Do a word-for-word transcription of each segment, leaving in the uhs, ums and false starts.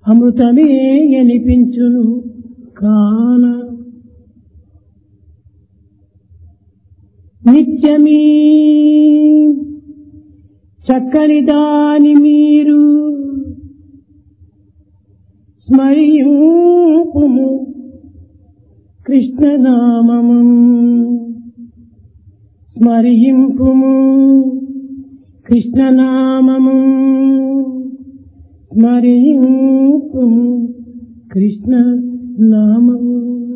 అమృతమే అనిపించును కాన నిత్యమీ చక్కని దాని మీరు స్మరింపుము కృష్ణనామము స్మరింపుము కృష్ణనామము స్మరింపుము కృష్ణనామము.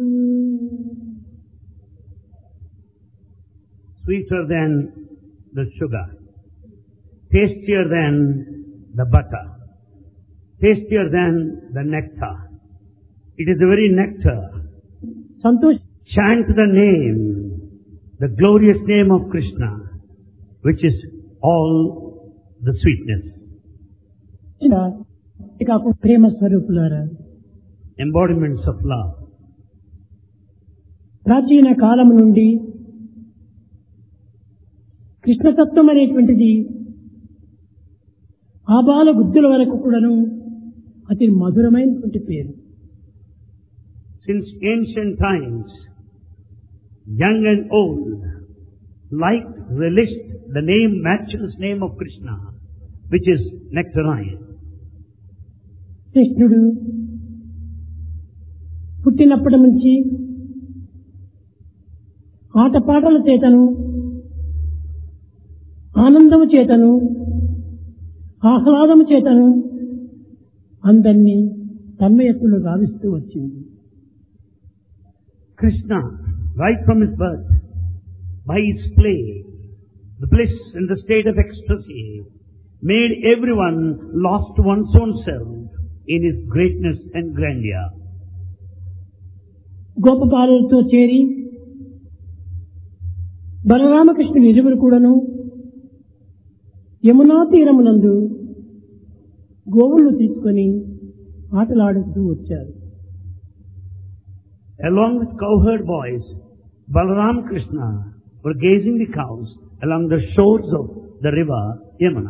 Sweeter than the sugar, tastier than the butter, tastier than the nectar. It is the very nectar. Santosh Chant the name, the glorious name of Krishna, which is all the sweetness. ఇక ప్రేమ స్వరూపులారా, Embodiments of love. ప్రాచీన కాలం నుండి కృష్ణతత్వం అనేటువంటిది ఆబాల బుద్ధుల వరకు కూడాను అతి మధురమైనటువంటి పేరు. Since ancient times, young and old liked, relished the name, matchless name of Krishna, which is nectarine. కృష్ణుడు పుట్టినప్పటి నుంచి ఆటపాటల చేతను ఆనందము చేతను ఆహ్లాదము చేతను అందరినీ తన్మయత్తులు గావిస్తూ వచ్చింది. Krishna, right from his birth, by his play, the bliss and the state of ecstasy, made everyone lost one's own self in his greatness and grandeur. గోపబాలులతో చేరి బలరామకృష్ణుని ఇరువురు కూడాను యమునా తీరమునందు గోవులను తీసుకొని ఆటలాడుతూ వచ్చారు. Along with cowherd boys, Balaram Krishna were gazing the cows along the shores of the river Yamuna.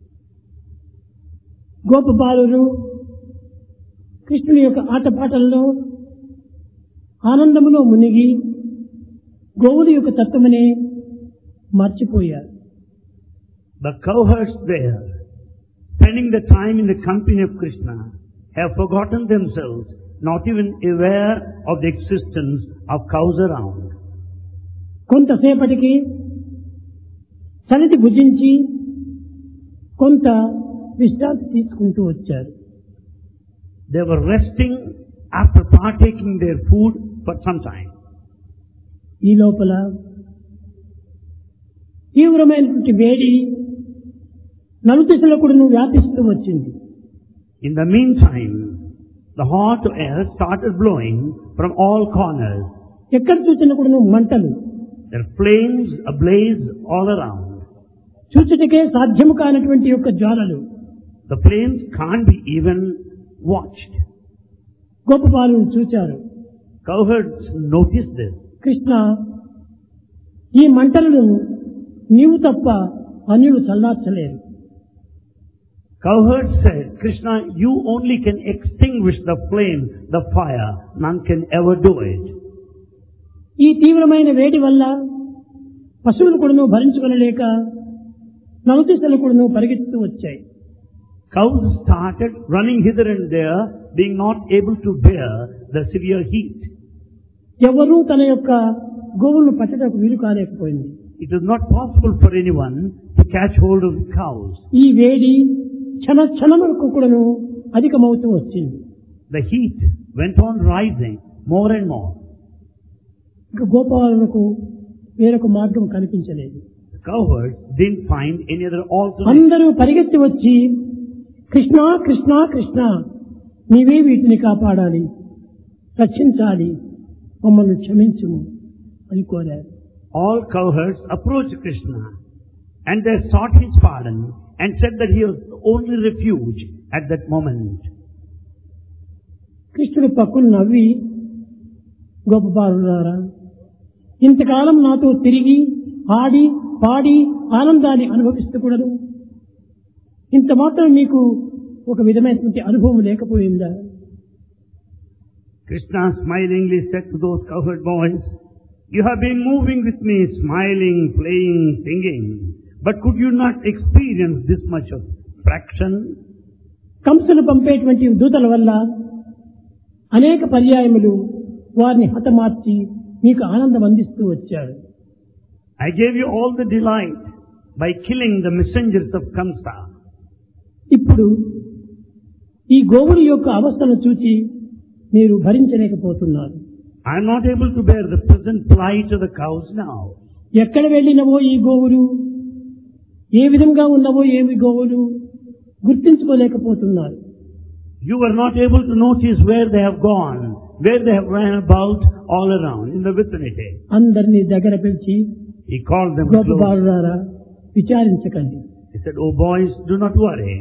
గోపబాలురు కృష్ణుని యొక్క ఆటపాటల్లో ఆనందములో మునిగి గోవుల యొక్క తత్వమనే మర్చిపోయారు. The cowherds there, spending the time in the company of Krishna, have forgotten themselves, not even aware of the existence of cows around. కొంతసేపటికి చలితి భుజించి కొంత విశ్రాంతి తీసుకుంటూ వచ్చారు. They were resting after partaking their food for some time. ఈ లోపల తీవ్రమైనటువంటి వేడి నలుదిశల కూడాను వ్యాపిస్తూ వచ్చింది. In the meantime, the hot air started blowing from all corners. ఎక్కడ చూసినా కూడాను మంటలు. There are flames ablaze all around. చూచుటకే సాధ్యము కానటువంటి యొక్క జ్వాలలు. The flames can't be even watched. గోపబాలుని చూచారు. Cowherds noticed this. కృష్ణ, ఈ మంటలను నీవు తప్ప అన్యులు చల్లార్చలేరు. Cowherds said, Krishna, you only can extinguish the flame, the fire. None can ever do it. ఈ తీవ్రమైన వేడి వల్ల పశువులు కూడాను భరించుకొనలేక నలుదిశలు కూడాను పరిగెత్తుతూ వచ్చాయి. Cows started running hither and there, being not able to bear the severe heat. ఎవరూ తన యొక్క గోవులను పట్టడానికి వీలు కాలేకపోయింది. It was not possible for anyone to catch hold of the cows. ఈ వేడి క్షణ క్షణములకు కూడాను అధికమవుతూ వచ్చింది. The heat went on rising more and more. ఇక గోపాలకు వేరొక మార్గం కనిపించలేదు. The cowherds didn't find any other alternative. అందరూ పరిగెత్తి వచ్చి కృష్ణ కృష్ణ కృష్ణ నీవే వీటిని కాపాడాలి, రక్షించాలి, మమ్మల్ని క్షమించుము అని కోరారు. All cowherds approached Krishna and they sought his pardon and said that he was the only refuge at that moment. కృష్ణుడు పక్కులు నవ్వి, గోపబాలులారా, ఇంతకాలం నాతో తిరిగి ఆడి పాడి ఆనందాన్ని అనుభవిస్తూ కూడదు, ఇంత మాత్రం మీకు ఒక విధమైనటువంటి అనుభవం లేకపోయిందా? Krishna smilingly said to those cowherd boys, "You have been moving with me, smiling, playing, singing, but could you not experience this much of fraction?" కంసులు పంపేటువంటి దూతల వల్ల అనేక పర్యాయములు వారిని హతమార్చి నీకు ఆనందం అందిస్తూ వచ్చాడు. I gave you all the delight by killing the messengers of Kamsa. ఇప్పుడు ఈ గోవుల యొక్క అవస్థను చూచి మీరు భరించలేకపోతున్నారు. I am not able to bear the present plight of the cows now. ఎక్కడ వెళ్ళినవో ఈ గోవులు, ఏ విధంగా ఉన్నవో ఏమి గోవులు గుర్తించుకోలేకపోతున్నారు. You were not able to notice where they have gone, where they have ran about all around in the vicinity. అందరినీ దగ్గర పిలిచి, He called them గోప close. బాలురారా విచారించకండి. He said, "Oh boys, do not worry.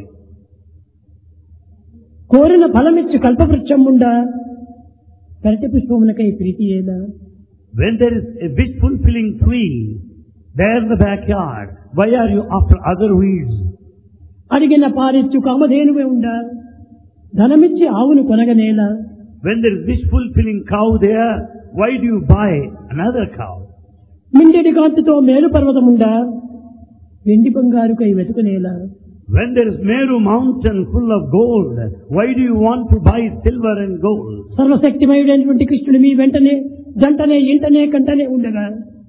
కోరిన ఫలమిచ్చి కల్పవృక్షం ఉండా కరటి పుష్పమునకై ప్రీతియేలా. When there is a wish fulfilling tree there in the backyard, why are you after other weeds? అడిగిన పారిచ్చు కామధేనువే ఉండా ధనమిచ్చి ఆవును కొనగనేలా. When there is wish fulfilling cow there, why do you buy another cow? మిండెడి కాంతితో మేలు పర్వతముండా వెండి బంగారుకై వెతుకునేలా. When there is Meru mountain full of gold, why do you want to buy silver and gold? సర్వశక్తిమయుడైనటువంటి కృష్ణుడు మీ వెంటనే జంటనే ఇంటనే కంటనే ఉండగా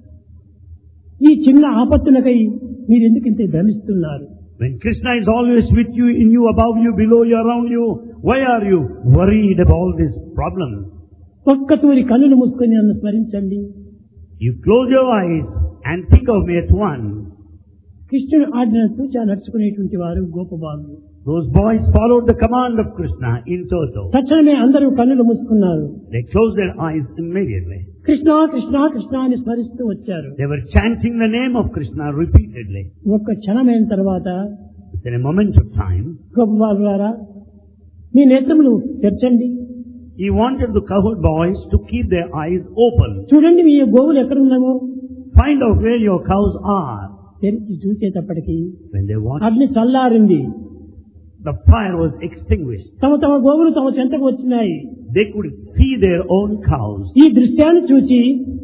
ఈ చిన్న ఆపత్తులకై మీరెందుకు ఇంత భ్రమిస్తున్నారు? When Krishna is always with you, in you, above you, below you, around you, why are you worried about all these problems? ఒక్క తూరి కన్నులు మూసుకొని నన్ను స్మరించండి. You close your eyes and think of me at once. కృష్ణుడు ఆజ్ఞను తూచా నడుచుకునేటువంటి వారు గోపబాలులు. Those boys followed the command of Krishna in toto. తక్షణమే అందరూ కన్నులు మూసుకున్నారు. They closed their eyes immediately. Krishna Krishna Krishna అని స్మరిస్తూ వచ్చారు. They were chanting the name of Krishna repeatedly. ఒక్క క్షణమైన తర్వాత Within a moment of time, గోపబాలులారా మీ నేత్రములు తెరచండి. he wanted the cowherd boys to keep their eyes open. చూడండి మీ గోవులు ఎక్కడున్నామో. Find out where your cows are. తెరిచి చూసేటప్పటికి When they watched, అగ్ని చల్లారింది. the fire was extinguished. తమ తమ గోవులు తమ చెంతకు వచ్చినాయి. They could see their own cows. ఈ దృశ్యాన్ని చూచి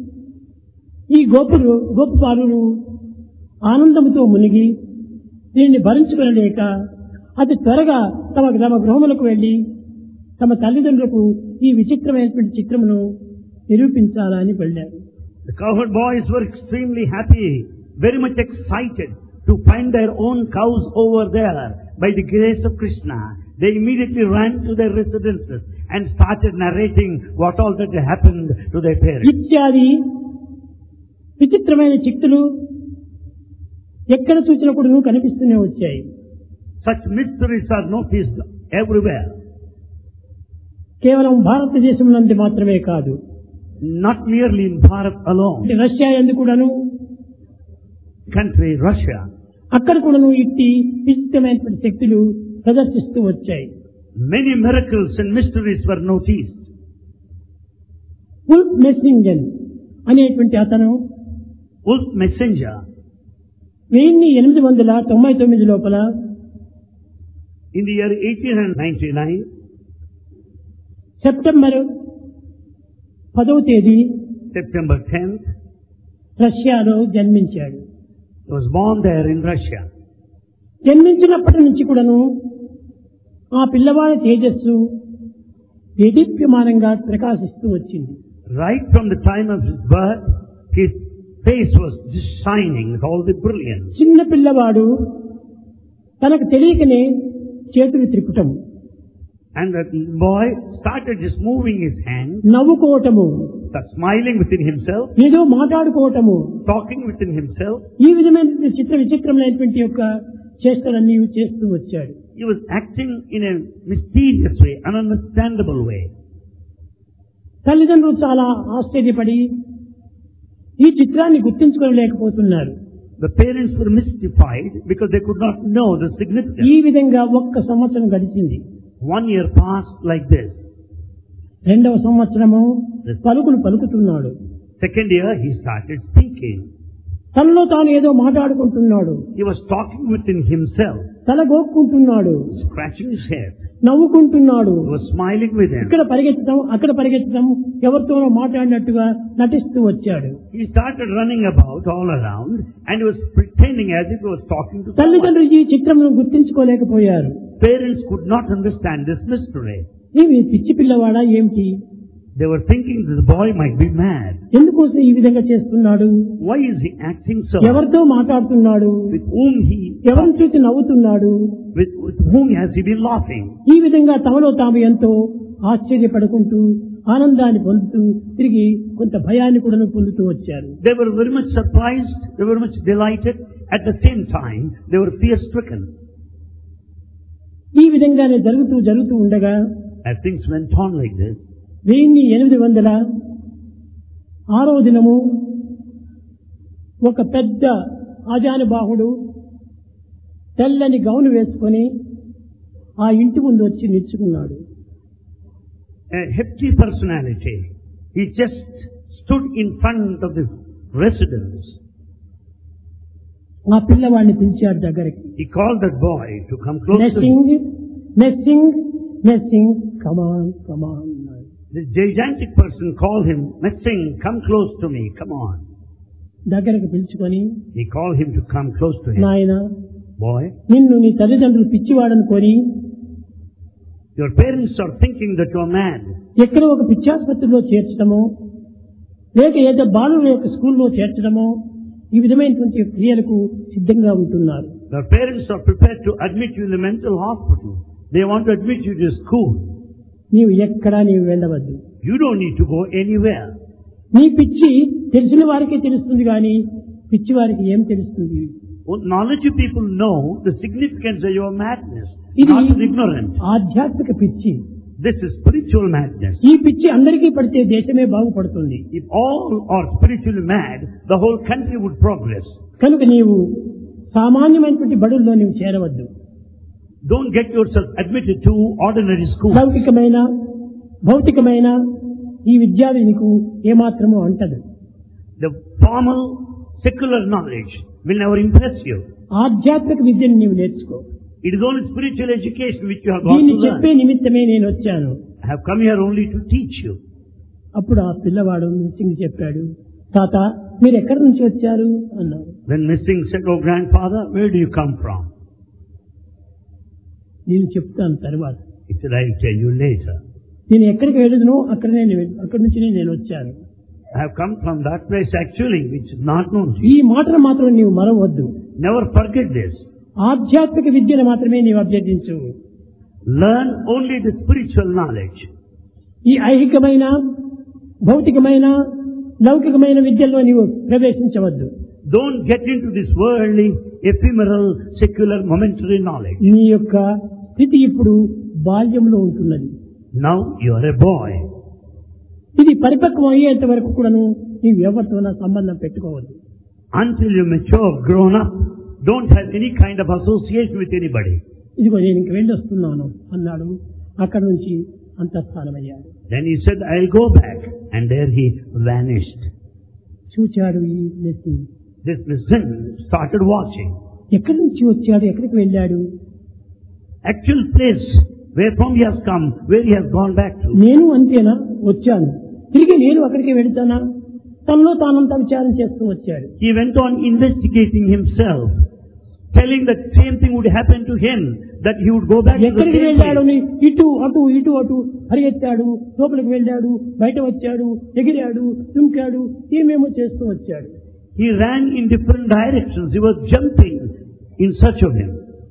ఈ గోపులు గోపబాలురు ఆనందంతో మునిగి దీన్ని భరించుకోలేక అతి త్వరగా తమ తమ గృహములకు వెళ్లి తమ తల్లిదండ్రులకు ఈ విచిత్రమైనటువంటి చిత్రమును నిరూపించాలని వెళ్ళారు. The cowherd boys were extremely happy, very much excited to find their own cows over there. By the grace of Krishna, they immediately ran to their residences and started narrating what all that had happened to their parents. ఇత్యాది విచిత్రమైన చిత్తులు ఎక్కడ చూసినా కూడా నువ్వు కనిపిస్తూనే వచ్చాయి. Such mysteries are noticed everywhere. కేవలం భారతదేశం నందు మాత్రమే కాదు, Not merely in Bharat alone. Russia ఎందుకు కూడాను Country Russia, అక్కడ కూడాను ఇట్టి విచిత్రమైనటువంటి శక్తులు ప్రదర్శిస్తూ వచ్చాయి. many miracles and mysteries were noticed. Wolf మెస్సింగన్ అనేటువంటి అతను Wolf Messenger, వెయ్యి ఎనిమిది వందల తొంభై తొమ్మిది లోపల in the year eighteen ninety-nine, September పదవ తేదీ September tenth, రష్యాలో జన్మించాడు. he was born there in Russia. జన్మించినప్పటి నుంచి కూడాను ఆ పిల్లవాడి తేజస్సు దేదీప్యమానంగా ప్రకాశిస్తూ వచ్చింది. Right from the time of his birth, his face was just shining with all the brilliance. చిన్న పిల్లవాడు తనకు తెలియకనే చేతులు త్రిపుటం, And that boy started just moving his hands, నవ్వుకోవటము, start smiling within himself, ఏదో మాట్లాడుకోవటము, talking within himself. ఈ విధమైన చిత్ర విచిత్రమైనటువంటి యొక్క చేష్టలన్నీ చేస్తూ వచ్చాడు. He was acting in a mysterious way, an ununderstandable way. తల్లిదండ్రులు చాలా ఆశ్చర్యపడి ఈ చిత్రాన్ని గుర్తించుకోలేకపోతున్నారు. The parents were mystified because they could not know the ఈ significance. విధంగా ఒక్క సంవత్సరం గడిచింది. One year passed like this. రెండవ సంవత్సరము పలుకులు పలుకుతున్నాడు. Second year, he started speaking. తనలో తాను ఏదో మాట్లాడుకుంటున్నాడు. He was talking within himself. తల గోక్కుంటున్నాడు, scratching his head. నవ్వుకుంటున్నాడు. He was smiling with him. ఇక్కడ పరిగెత్తడం అక్కడ పరిగెత్తడం, ఎవరితోనో మాట్లాడినట్టుగా నటిస్తూ వచ్చాడు. He started running about all around and he was pretending as if he was talking to someone. తల్లిదండ్రులు ఈ చిత్రమును గుర్తించుకోలేకపోయారు. Parents could not understand this mystery. ఏమి పిచ్చి పిల్లవాడా ఏమిటి? They were thinking that the boy might be mad. ఎందుకోసం ఈ విధంగా చేస్తున్నాడు? Why is he acting so? ఎవరితో మాట్లాడుతున్నాడు? With whom he ఎవరిని చూసి నవ్వుతున్నాడు? with, with whom has he been laughing? ఈ విధంగా తమలో తాము ఎంతో ఆశ్చర్యపడుకుంటూ ఆనందాన్ని పొందుతూ తిరిగి కొంత భయాన్ని కూడా పొందుతూ వచ్చారు. They were very much surprised, they were much delighted, at the same time they were fear stricken. ఈ విధంగానే జరుగుతూ జరుగుతూ ఉండగా As things went on like this, వెయ్యి ఎనిమిది వందల ఆరవ దినము ఒక పెద్ద ఆజానుబాహుడు తెల్లని గౌను వేసుకొని ఆ ఇంటి ముందు వచ్చి నిల్చుకున్నాడు. a hefty personality, he just stood in front of the residence. ఆ పిల్లవాడిని పిలిచాడు దగ్గరికి. He called that boy to come close to him. Messing Messing Messing come on come on. The gigantic person called him, Messing, come close to me, come on. దగ్గరికి పిలుచుకొని, He called him to come close to him. నాయన, Boy, నిన్ను నీ తల్లిదండ్రులు పిచ్చివాడనుకొని your parents are thinking that you are mad. ఎక్కడ ఒక పిచ్చాసుపత్రిలో చేర్చడమో లేక ఏదో బాలుల యొక్క స్కూల్లో చేర్చడమో ఈ విధమైనటువంటి క్రియలకు సిద్ధంగా ఉంటున్నారు. Your parents are prepared to admit you in the mental hospital. They want to admit you to school. నీవు ఎక్కడా నీవు వెళ్ళవద్దు. You don't need to go anywhere. నీ పిచ్చి తెలిసిన వారికే తెలుస్తుంది కానీ పిచ్చి వారికి ఏం తెలుస్తుంది? Knowledge people know the significance of your madness, ఇది not the ignorant. ఆధ్యాత్మిక పిచ్చి. This is spiritual madness. ఈ పిచ్చి అందరికీ పడితే దేశమే బాగుపడుతుంది. If all are spiritually mad, the whole country would progress. కనుక నీవు సామాన్యమైనటువంటి బడుల్లో నీవు చేరవద్దు. Don't get yourself admitted to ordinary school. లౌకికమైన భౌతికమైన ఈ విద్య నీకు ఏమాత్రమూ అంటదు. The formal secular knowledge will never impress you. ఆధ్యాత్మిక విద్యను నీవు నేర్చుకో. It is only spiritual education which you have got దీన్ని to చెప్పే learn. నిమిత్తమే నేను వచ్చాను. I have come here only to teach you. అప్పుడు ఆ పిల్లవాడు మిస్సింగ్ చెప్పాడు, తాత మీరు ఎక్కడి నుంచి వచ్చారు అన్నాడు. Then Missing said, oh grandfather, where do you come from? నేను చెప్తాను తర్వాత. He said, I'll tell you later. నేను ఎక్కడికి వెళ్ళదునో అక్కడనే అక్కడి నుంచి నేను వచ్చాను. I have come from that place actually, which is not known to ఈ you. మాటలు మాత్రం నీవు మరవద్దు. Never forget this. ఆధ్యాత్మిక విద్యను మాత్రమే నీవు అభ్యర్థించు. Learn only the spiritual knowledge. ఈ ఐహికమైన భౌతికమైన లౌకికమైన విద్యల్లో నీవు ప్రవేశించవద్దు. Don't get into this worldly, ephemeral, secular, momentary knowledge. నీ యొక్క స్థితి ఇప్పుడు బాల్యంలో ఉంటున్నది. Now you are a boy. ఇది పరిపక్వం అయ్యేంత వరకు కూడాను నీవు ఎవరితోనా సంబంధం పెట్టుకోవద్దు. Until you mature, grown up, don't have any kind of association with anybody. ఇదిగో నేను ఇంక వెళ్ళి వస్తున్నాను అన్నాడు. అక్కడి నుంచి అంతఃస్థానమయ్యాడు. Then he said, I'll go back. And there he vanished. చూచాడు ఈ నెత్తి. This Missing started watching. ఎక్కడి నుంచి వచ్చాడు, ఎక్కడికి వెళ్ళాడు? Actual place where from he has come, where he has gone back to. నేను అంతేనా వచ్చాను, తిరిగి నేను అక్కడికి వెళ్తానా? తనలో తానంతా విచారం చేస్తూ వచ్చాడు. He went on investigating himself, telling that same thing would happen to him, that he would go back to the ఎక్కడికి same వెళ్ళాడు? place. ఇటు అటు ఇటు అటు పరిగెత్తాడు, లోపలికి వెళ్ళాడు, బయట వచ్చాడు, ఎగిరాడు, తుంకాడు, ఏమేమో చేస్తూ వచ్చాడు. He ran in different directions. He was jumping in search of him.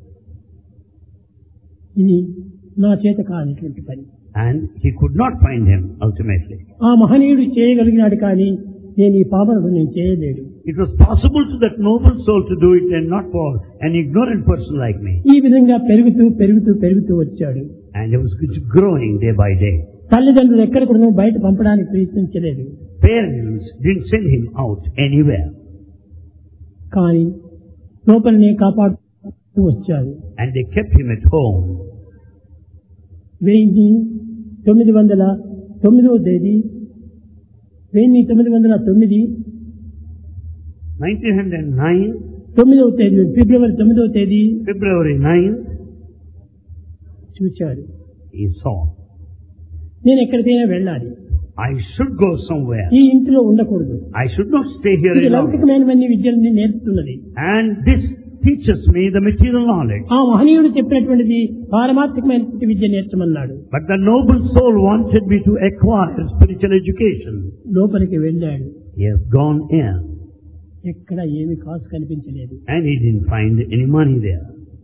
ఇది నా చేత కానిటువంటి పని. And he could not find him ultimately. ఆ మహనీయుడు చేయగలిగినాడు కానీ నేను ఈ పాపనుడు నేను చేయలేడు. It was possible to that noble soul to do it and not for an ignorant person like me. ఈ విధంగా పెరుగుతూ పెరుగుతూ పెరుగుతూ వచ్చాడు. And he was growing day by day. తల్లిదండ్రులు ఎక్కడ కూడా బయట పంపడానికి ప్రయత్నించలేదు. Parents didn't send him out anywhere. కానీ లోపలనే కాపాడుతూ వచ్చారు. And they kept him at home. వెయ్యి తొమ్మిది వందల తొమ్మిదవ తేదీ వెయ్యి తొమ్మిది వందల తొమ్మిది nineteen oh nine, తొమ్మిదవ తేదీ ఫిబ్రవరి తొమ్మిదవ తేదీ February ninth, చూచాడు. he saw, నేను ఎక్కడికైనా వెళ్ళాలి, I should go somewhere. ఈ ఇంటిలో ఉండకూడదు. I should not stay here ఇది alone. లౌకికమైనవన్నీ విద్యలని నేర్పుతున్నది. And this teaches me the material knowledge. ఆ మహనీయుడు చెప్పినటువంటిది పారమార్థికమైనటువంటి విద్య నేర్చమన్నాడు. But the noble soul wanted me to acquire spiritual education. లోపలికి వెళ్ళాడు. He has gone in. ఎక్కడ ఏమి కాసు కనిపించలేదు. And he didn't find any money there.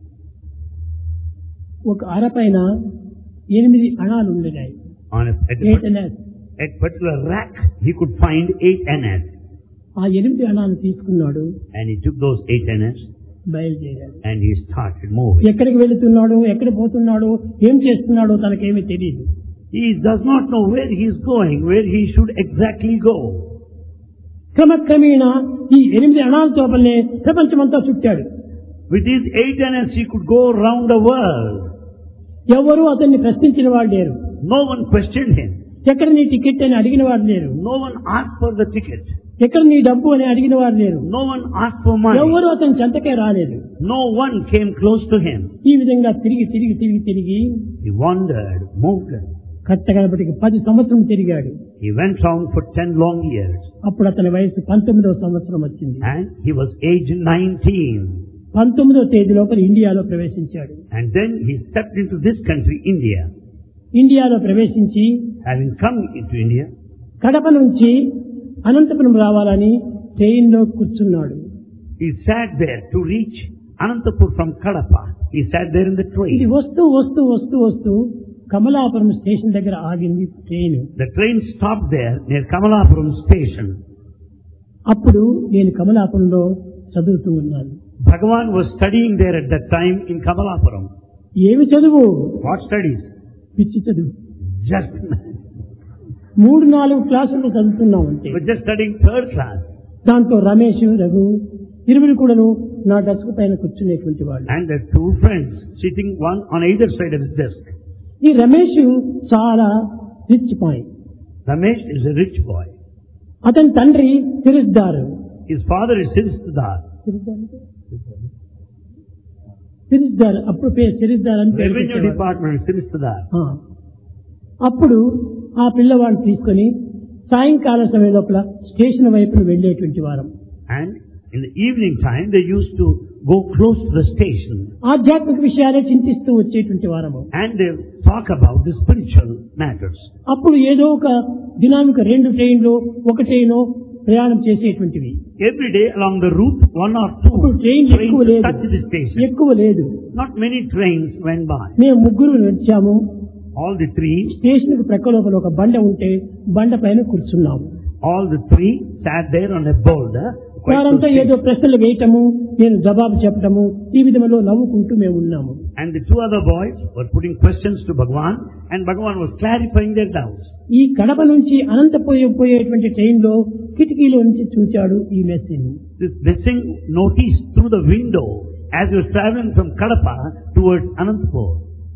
ఒక అరపైన ఎనిమిది అణాలు ఉన్నాయి. On a, at, a, eight అనాస్. at particular rack, he could find eight annas. ఆ ఎనిమిది అణాలు తీసుకున్నాడు. And he took those eight annas బయలుదేరాడు. and he started moving. ఎక్కడికి వెళుతున్నాడు, ఎక్కడ పోతున్నాడో, ఏం చేస్తున్నాడో తనకేమీ తెలియదు. He does not know where he is going, where he should exactly go. క్రమక్రమేణా ఈ ఎనిమిది అణాలతో వల్లే ప్రపంచమంతా చుట్టాడు. With these eight annas, he could go around the world. ఎవరు అతన్ని ప్రశ్నించిన వాడు లేరు. No one questioned him. ఎక్కడ నీ టికెట్ అని అడిగిన వాడు లేరు. No one asked for the ticket. ఎక్కడ నీ డబ్బు అని అడిగిన వాడు లేరు. No one asked for money. ఎవరు అతని చెంతకే రాలేదు. No one came close to him. ఈ విధంగా తిరిగి తిరిగి తిరిగి తిరిగి He wandered, moved. కట్టగడపటికి పది సంవత్సరం తిరిగాడు. He went round for ten long years. అప్పుడు అతని వయసు పంతొమ్మిదవ సంవత్సరం వచ్చింది. And he was aged nineteen. పంతొమ్మిదవ తేదీ లోపల ఇండియాలో ప్రవేశించాడు. And then he stepped into this country, India. ఇండియాలో ప్రవేశించి Having come into India, Kadapa నుంచి అనంతపురం రావాలని ట్రైన్లో కూర్చున్నాడు. he sat there to reach Anantapur from Kadapa. He sat there in the ఇది train. వస్తూ వస్తూ వస్తూ వస్తూ కమలాపురం స్టేషన్ దగ్గర ఆగింది train. The train stopped there near Kamalapuram station. అప్పుడు నేను కమలాపురంలో చదువుతూ ఉన్నాను. Bhagavan was studying there at that time in Kamalapuram. ఏమి చదువు? What studies? పిచ్చి చదువు. Just, మూడు నాలుగు క్లాసులు చదువుతున్నామంటే we're just studying third class. దాంతో రమేష్, రఘు ఇరువురు కూడాను నా డెస్క్ పైన కూర్చునేటువంటి వాళ్ళు. And the two friends sitting one on either side of his desk. ఈ రమేష్ చాలా rich boy. Ramesh is a rich boy. అతని తండ్రి సిరిస్దార్. His father is Sirisdar. సిరిస్దార్ అప్పుడు పేరు సిరిస్దార్ అని పేరు Revenue పెట్టేవాడు. department, Sirisdar. ఆ. అప్పుడు ఆ పిల్లవాడిని తీసుకొని సాయంకాల సమయం లోపల స్టేషన్ వైపును వెళ్లేటువంటి వారం. And in the evening time, they used to go close to the station. ఆధ్యాత్మిక విషయాలే చింతిస్తూ వచ్చేటువంటి వారము. And they talk about the spiritual matters. అప్పుడు ఏదో ఒక దినానికి రెండు ట్రైన్లు ఒక ట్రైన్ ప్రయాణం చేసేటువంటివి. Every day along the route, one or two అప్పుడు ట్రైన్ ఎక్కువ trains లేదు, touch the station. ఎక్కువ లేదు. Not many trains went by. మేము ముగ్గురు నడిచాము. All the three, స్టేషన్ కు ప్రక్క లోపల ఒక బండ ఉంటే బండ పైన కూర్చున్నాము. all the three sat there on a boulder. quite వారంతా close to ఏదో ప్రశ్నలు వేయటము, నేను జవాబు చెప్పటము, ఈ విధంలో నవ్వుకుంటూ మేము ఉన్నాము. And the two other boys were putting questions to Bhagavan, and Bhagavan was clarifying their doubts. ఈ కడప నుంచి అనంతపురం పోయేటువంటి ట్రైన్ లో కిటికీలో నుంచి చూచాడు ఈ message. This blessing noticed through the window as he was traveling from Kadapa towards Anantapur.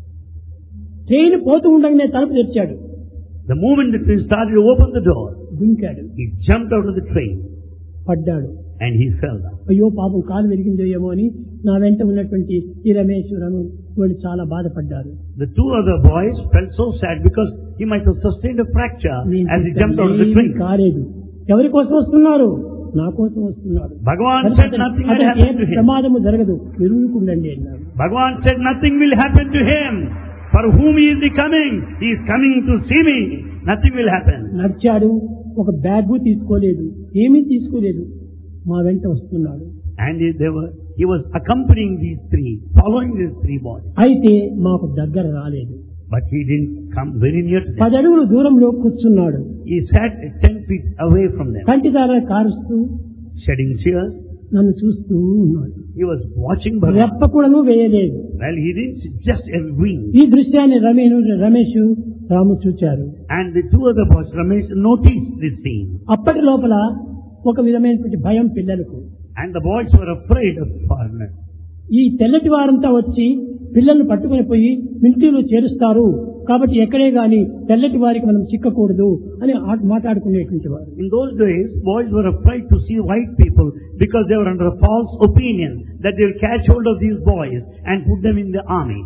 Train పోతూ ఉండగానే తలుపు తెరిచాడు. The moment the train started to open the door, దుంకాడు, he jumped out of the train పడ్డాడు. and he fell down. అయ్యో పాపం కాలు విరిగిందో ఏమో అని నా వెంట ఉన్నటువంటి ఈ రమేష్, రను వాళ్ళు చాలా బాధపడ్డారు. The two other boys felt so sad because he might have sustained a fracture as he jumped out of the ఏమీ train. కాలేదు. ఎవరి కోసం వస్తున్నారు? నా కోసం వస్తున్నారు. Bhagavan said nothing will అతనికి ఏ happen to him. ప్రమాదము జరగదు, ఎరుగుకుండండి అన్నారు. Bhagavan said nothing will happen to him. For whom he is he coming? He is coming to see me. Nothing will happen. నడిచాడు, ఒక బ్యాగు తీసుకోలేదు, ఏమీ తీసుకోలేదు, మా వెంట వస్తున్నాడు. And he, they were, he was accompanying these three, following these three boys. అయితే మాకు దగ్గర రాలేదు. But he didn't come very near to them. పది అడుగుల దూరంలో కూర్చున్నాడు. He sat ten feet away from them, కంటిదార కారుస్తూ shedding tears. నన్ను చూస్తూ ఉన్నాడు. He was watching Bhagavan. రెప్ప కూడాను వేయలేదు. Well, he didn't just a wink. ఈ దృశ్యాన్ని రమేను రమేష్ రాము చూచారు. And the two other boys, Ramesh, noticed this scene. అప్పటి లోపల ఒక విధమైనటువంటి భయం పిల్లలకు. And the boys were afraid of foreigners. ఈ తెల్లటి వారంతా వచ్చి పిల్లల్ని పట్టుకుని పోయి మిలిటరీలో చేరుస్తారు, కాబట్టి ఎక్కడే గాని తెల్లటి వారికి మనం చిక్కకూడదు అని ఆ- మాట్లాడుకునేటువంటి వారు. In those days, boys were afraid to see white people because they were under a false opinion that they will catch hold of these boys and put them in the army.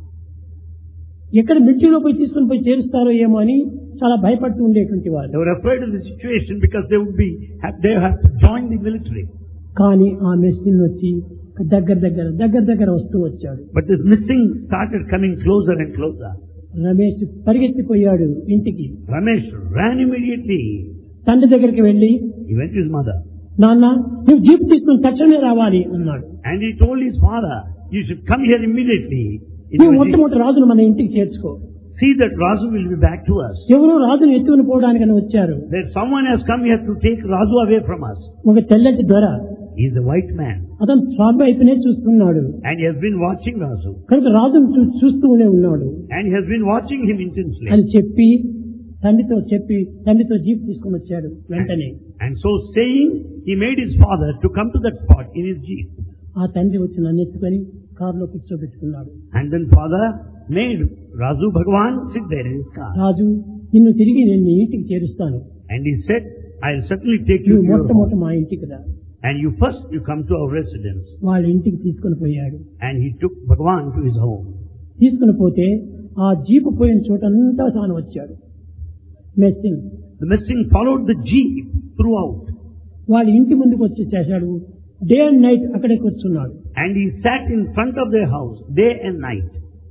ఎక్కడ మిలిటరీలో పోయి తీసుకుని పోయి చేరుస్తారో ఏమో అని చాలా భయపడుతూ ఉండేటువంటి వారు. They were afraid of the situation because they would be, they have to join the military. కానీ ఆ మెస్సిన్ వచ్చి దగ్గర దగ్గర దగ్గర దగ్గర వస్తూ వచ్చాడు. But this missing started coming closer and closer. Ramesh పరిగెత్తిపోయాడు ఇంటికి. Ramesh ran immediately. తండ్రి దగ్గరికి వెళ్లి, He went to his mother నాన్న నువ్వు జీప్ తీసుకుని తక్షణమే రావాలి అన్నాడు. and he told his father, you should come here immediately. నువ్వు మొట్టమొదటి రాజును మన ఇంటికి చేర్చుకో. See that Razu will be back to us. ఎవరో రాజును ఎత్తుకుని పోవడానికని వచ్చారు. That someone has come here to take Razu away from us. ఒక తెల్లటి దొర, He is a white man అతను స్వామి వైపునే చూస్తున్నాడు. and he has been watching Razu కనుక రాజును చూ- చూస్తూనే ఉన్నాడు and he has been watching him intensely. అని చెప్పి తండ్రితో చెప్పి తండ్రితో జీప్ తీసుకుని వచ్చాడు వెంటనే. And so saying, he made his father to come to that spot in his jeep. ఆ తండ్రి వచ్చి నన్ను ఎత్తుకొని కారులో కూర్చోబెట్టుకున్నాడు. And then father made Razu Bhagwan sit there in his car. రాజు నిన్ను తిరిగి నేను నీ ఇంటికి చేరుస్తాను, And he said, I'll certainly take you నువ్వు to your మొట్టమొదటి home. మా ఇంటికి రా. And you first, you come to our residence. వాళ్ళ ఇంటికి తీసుకుని పోయాడు. And he took Bhagwan to his home. తీసుకుని పోతే ఆ జీపు పోయిన చోటంతా తాను వచ్చాడు. Messing The missing followed the jeep throughout. వాళ్ళ ఇంటి ముందుకు వచ్చి చేశాడు. డే అండ్ నైట్ అక్కడే కూర్చున్నాడు. And he sat in front of their house day and night.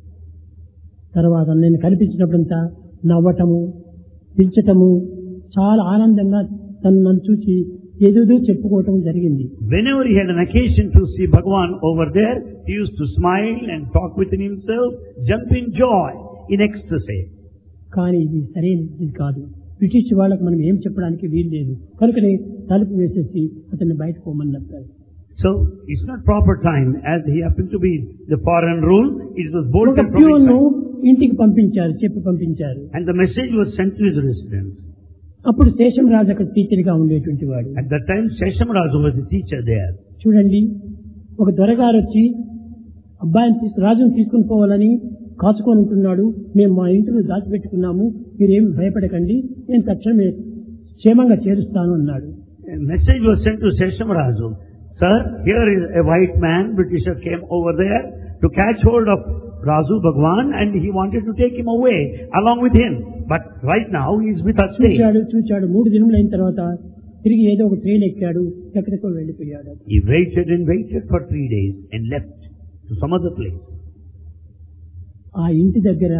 తర్వాత నేను కనిపించినప్పుడంతా నవ్వటము, పిలిచటము, చాలా ఆనందంగా తను నన్ను చూసి ఏదేదో చెప్పుకోవటం జరిగింది. Whenever he had an occasion to see Bhagwan over there, he used to smile and talk within himself, jump in joy, in ecstasy. కానీ ఇది సరైనది కాదు. బ్రిటిష్ వాళ్ళకు మనం ఏం చెప్పడానికి వీలు లేదు. కనుకనే తలుపు వేసేసి అతన్ని బయటకు పోమని చెప్పారు. So, it's not proper time, as he happened to be the foreign rule, it was ఒక bolted from his ప్యూన్ను side. ఇంటికి పంపించారు, చెప్పి పంపించారు. And the message was sent to his residence. అప్పుడు శేషం రాజు అక్కడ టీచర్ గా ఉండేటువంటి వాడు. At that time, Seshamarazu was the teacher there. చూడండి, ఒక దొరగారు వచ్చి అబ్బాయిని తీసుకు రాజును తీసుకుని పోవాలని కాచుకొని ఉంటున్నాడు. మేము మా ఇంటిని దాచిపెట్టుకున్నాము, మీరేమి భయపడకండి, నేను తక్షణమే క్షేమంగా చేరుస్తాను అన్నాడు. A message was sent to Seshamarazu. Sir, here is a white man, Britisher came over there to catch hold of Razu Bhagwan and he wanted to take him away along with him. But right now he is with us staying. చూచాడు చూచాడు మూడు దినములు అయిన తర్వాత తిరిగి ఏదో ఒక train ఎక్కాడు, ఎక్కడికో వెళ్ళిపోయాడు. He waited and waited for three days and left to some other place. ఆ ఇంటి దగ్గర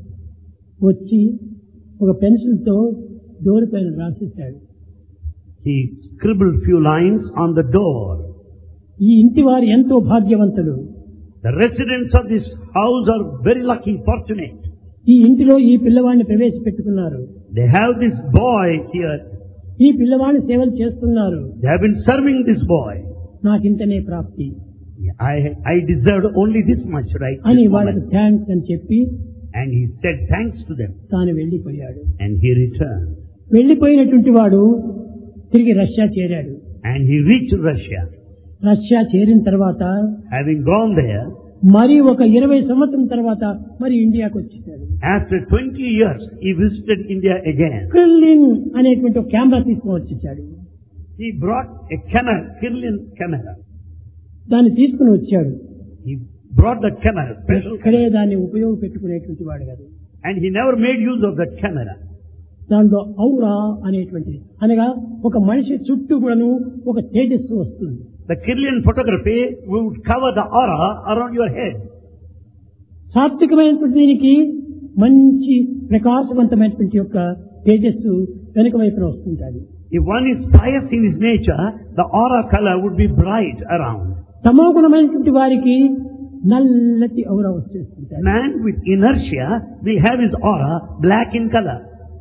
వచ్చి ఒక పెన్సిల్ తో డోర్ పైన రాసేశాడు. He scribbled few lines on the door. ఈ ఇంటి వారు ఎంతో భాగ్యవంతులు. The residents of this house are very lucky, fortunate. ఈ ఇంటిలో ఈ పిల్లవాడిని ప్రవేశపెట్టుకున్నారు. They have this boy here. ఈ పిల్లవాడిని సేవలు చేస్తున్నారు. They have been serving this boy. నాకింతనే ప్రాప్తి I, I deserved only this much, right? అని this వాళ్ళకి moment. థ్యాంక్స్ అని చెప్పి And he said thanks to them. తాను వెళ్లిపోయాడు. And he returned. వెళ్లిపోయినటువంటి వాడు తిరిగి రష్యా చేరాడు. And he reached Russia. Russia చేరిన తర్వాత Having gone there, మరి ఒక ఇరవై సంవత్సరం తర్వాత మరి ఇండియాకు వచ్చేసాడు. after twenty years, he visited India again. క్రిల్లిన్ అనేటువంటి ఒక కెమెరా తీసుకుని వచ్చేసాడు. He brought a camera, Kirlian camera. దాన్ని తీసుకుని వచ్చాడు. He brought the camera, special ఇక్కడే camera. దాన్ని ఉపయోగపెట్టుకునేటువంటి వాడు కాదు. And he never made use of that camera. దాంట్లో ఔరా అనేటువంటిది అనగా ఒక మనిషి చుట్టూ కూడాను ఒక తేజస్సు వస్తుంది. The Kirlian photography would cover the aura around your head. సాత్వికమైనటువంటి దీనికి మంచి ప్రకాశవంతమైనటువంటి యొక్క తేజస్సు వెనుక వైపున వస్తుంటుంది. If one is pious in his nature, the aura color would be bright around. తమోగుణమైనటువంటి వారికి నల్లటి ఔరా వచ్చేస్తుంటారు. Man with inertia will have his aura black in color.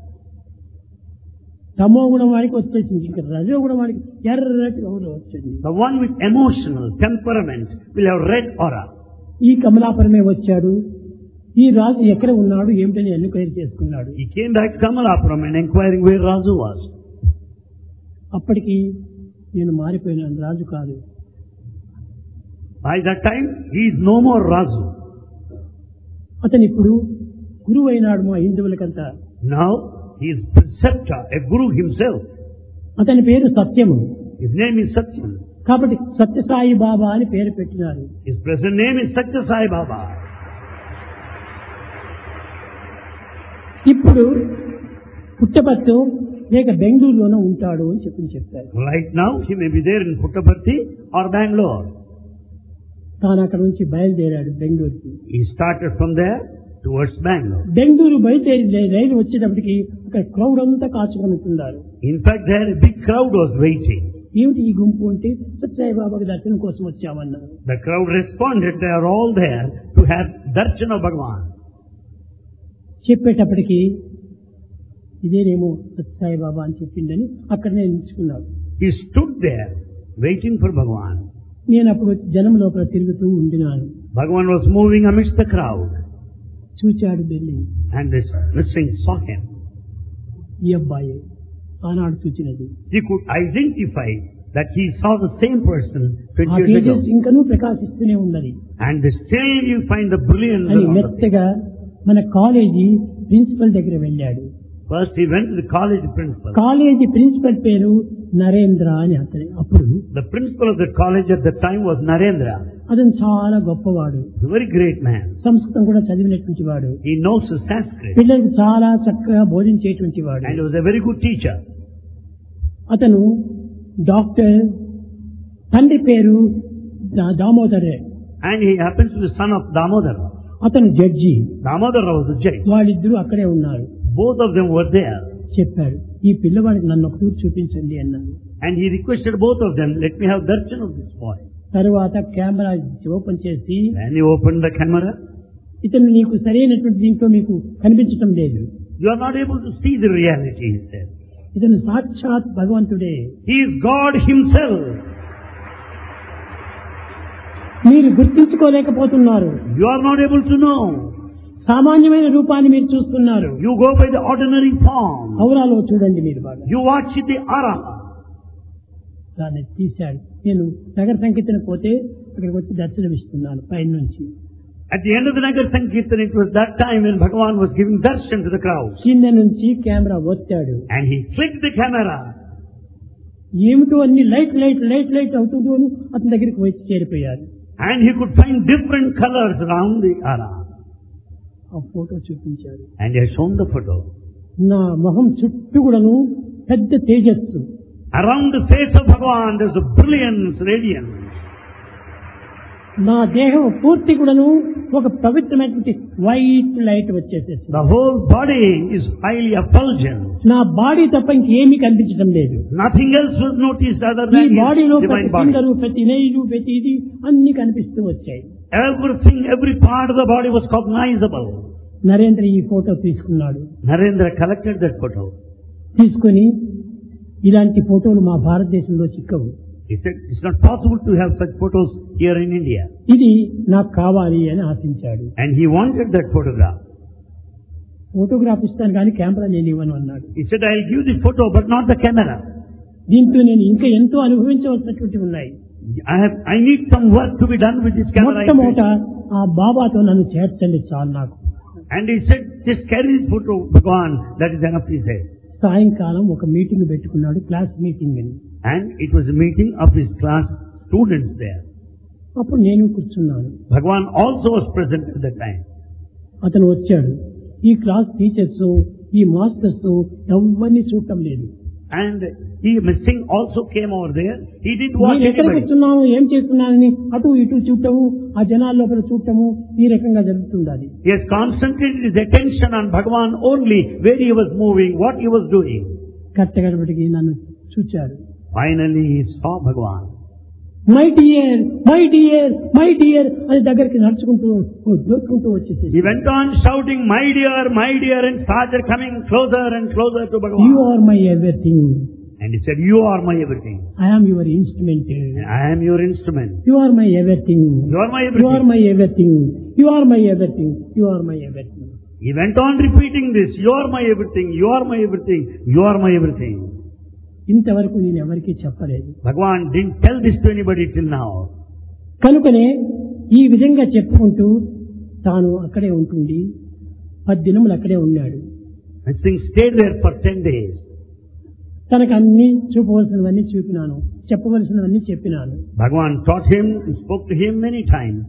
తమోగుణం వారికి వచ్చేసింది, ఇంకా రజోగుణం వారికి ఎర్రటి ఔరా వచ్చింది. The one with emotional temperament will have red aura. ఈ కమలాపురమే వచ్చాడు. ఈ రాజు ఎక్కడ ఉన్నాడు ఏమిటని ఎన్క్వైరీ చేసుకున్నాడు. He came back to Kamalapuram and inquiring where Razu was. అప్పటికి నేను మారిపోయినాను, రాజు కాదు. By that time, he is no more Razu. అతను ఇప్పుడు గురువు అయినాడు మా హిందువులకంతా. Now he is preceptor, a guru himself. అతని పేరు సత్యము. His name is Satyam. కాబట్టి సత్యసాయి బాబా అని పేరు పెట్టినారు. His present name is Satya Sai Baba. ఇప్పుడు పుట్టపర్తి లేక బెంగళూరులోనే ఉంటాడు అని చెప్పి చెప్పారు. Right now he may be there in Puttaparthi or Bangalore. తాను అక్కడ నుంచి బయలుదేరాడు బెంగళూరుకి. He started from there towards Bangalore. Bengaluru బయలుదేరి రైలు వచ్చేటప్పటికి అక్కడ క్రౌడ్ అంతా కాచుకొని ఉంటున్నారు. In fact, there a big crowd was waiting. ఏమిటి ఈ గుంపు అంటే సత్యసాయి బాబాకి దర్శనం కోసం వచ్చామన్నారు. The crowd responded, they are all there to have darshan of Bhagavan. చెప్పేటప్పటికి ఇదేనేమో సత్యసాయి బాబా అని చెప్పిందని అక్కడనే నిల్చుకున్నాడు. He stood there waiting for Bhagavan. నేను అప్పుడు వచ్చి జనం లోపల తిరుగుతూ ఉండినాను. Bhagavan was moving amidst the crowd. చూచాడు వెళ్ళి. And this listening saw him. ఈ అబ్బాయి ఆనాడు చూచినది. He could identify that he saw the same person twenty ఆ years ago. తేజస్సు ఇంకనూ ప్రకాశిస్తూనే ఉన్నది. And still you find the brilliance అని of the మెత్తగా మన కాలేజీ ప్రిన్సిపల్ దగ్గర వెళ్ళాడు. First he went to the college principal. College principal పేరు నరేంద్ర అని అతని. అప్పుడు The principal of the college at that time was Narendra. అతను చాలా గొప్పవాడు. He's a very great man. సంస్కృతం కూడా చదివినటువంటి వాడు. He knows the Sanskrit. పిల్లలకు చాలా చక్కగా బోధించేటువంటి వాడు. And he was a very good teacher. అతను డాక్టర్. తండ్రి పేరు దా- దామోదరే. And he happens to be the son of Damodara. అతను judge. Damodara was the judge. వాళ్ళిద్దరూ అక్కడే ఉన్నారు. Both of them were there. చెప్పాడు ఈ పిల్లవాడికి నన్ను ఒక తూరు చూపించండి అన్నాడు. And he requested both of them, let me have darshan of this boy. తరువాత కెమెరా ఓపెన్ చేసి And he opened the camera. ఇతను నీకు సరైనటువంటి దీంట్లో మీకు కనిపించటం లేదు. You are not able to see the reality, he said. ఇతను సాక్షాత్ భగవంతుడే. He is God himself. మీరు గుర్తించుకోలేకపోతున్నారు. You are not able to know. సామాన్యమైన రూపాన్ని మీరు చూస్తున్నారు. You go by the ordinary form. ఔరాలో చూడండి మీరు బాగా. You watch the aura. దాన్ని తీశాడు. నేను నగర సంకీర్తన పోతే అక్కడికి వచ్చి దర్శనమిస్తున్నాను పైన నుంచి. At the end of the Nagar Sankirtan, it was that time when Bhagavan was giving darshan to the crowd. కింద నుంచి కెమెరా ఒత్తాడు. And he clicked the camera. ఏమిటో అన్ని లైట్ లైట్ లైట్ లైట్ అవుతుందో అతని దగ్గరికి వచ్చి చేరిపోయారు. And he could find different colors around the aura. ఆ ఫోటో చూపించారు. And he has shown the photo. నా మొహం చుట్టూ కూడాను పెద్ద తేజస్సు. Around the face of Bhagavan, there's a brilliance, radiance. నా దేహం పూర్తి కూడాను ఒక పవిత్రమైనటువంటి వైట్ లైట్ వచ్చేసేసి The whole body is highly effulgent. నా బాడీ తప్ప ఇంకేమీ కనిపించడం లేదు. Nothing else was noticed other ఈ than బాడీలో his ప్రతి divine body. ఫింగరు ప్రతి నెయిలు ప్రతి ఇది అన్ని కనిపిస్తూ వచ్చాయి. Everything, every part of the body was cognizable. Narendra ఈ ఫోటో తీసుకున్నాడు. Narendra collected that photo. తీసుకుని ఇలాంటి ఫోటోలు మా భారతదేశంలో చిక్కవు. He said, it's not possible to have such photos here in India. ఇది నాకు కావాలి అని ఆశించాడు. And he wanted that photograph. Photograph ఇస్తాను కానీ కెమెరా నేను ఇవ్వను అన్నాడు. He said, I'll give the photo, but not the camera. దీంతో నేను ఇంకా ఎంతో అనుభవించవలసినటువంటి ఉన్నాయి. I have, I need some work to be done with this camera. మొట్టమొదట ఆ బాబాతో నన్ను చేర్చండి చాలు నాకు. And he said, just carry this photo, Bhagavan, that is enough, he said. సాయంకాలం ఒక మీటింగ్ పెట్టుకున్నాడు, క్లాస్ మీటింగ్ అని. And it was a meeting of his class students there. అప్పుడు నేను కూర్చున్నాను. Bhagavan also was present at that time. అతను వచ్చాడు. ఈ క్లాస్ టీచర్స్ ఈ మాస్టర్స్ ఎవరిని చూడటం లేదు. And he missing also came over there. He didn't watch నేను ఎక్కడ anybody. కూర్చున్నాను ఏం చేస్తున్నానని అటు ఇటు చూడటము ఆ జనాల లోపల చూడటము ఈ రకంగా జరుగుతుండాలి. He has concentrated his attention on Bhagavan only, where he was moving, what he was doing. కట్టగడబడికి నన్ను చూచాడు. Finally he saw Bhagavan. My dear my dear my dear అని దగ్గరికి నడుచుకుంటూ దొరుకుంటూ వచ్చేసి He went on shouting, my dear, my dear, and started coming closer and closer to you Bhagavan. Are my everything. And he said, you are my everything. I am your instrument. I am your instrument. You are my everything. You are my you everything. Are my everything. You are my everything. You are my everything. He went on repeating this, you are my everything, you are my everything, you are my everything. ఇంతవరకు నేను ఎవరికీ చెప్పలేదు. Bhagavan didn't tell this to anybody till now. కనుకనే ఈ విధంగా చెప్పుకుంటూ తాను అక్కడే ఉంటుంది పది దినములు అక్కడే ఉన్నాడు. And Singh stayed there for ten days. తనకు అన్ని చూపవలసినవన్నీ చూపినాను, చెప్పవలసినవన్నీ చెప్పినాను. Bhagavan taught him and spoke to him many times.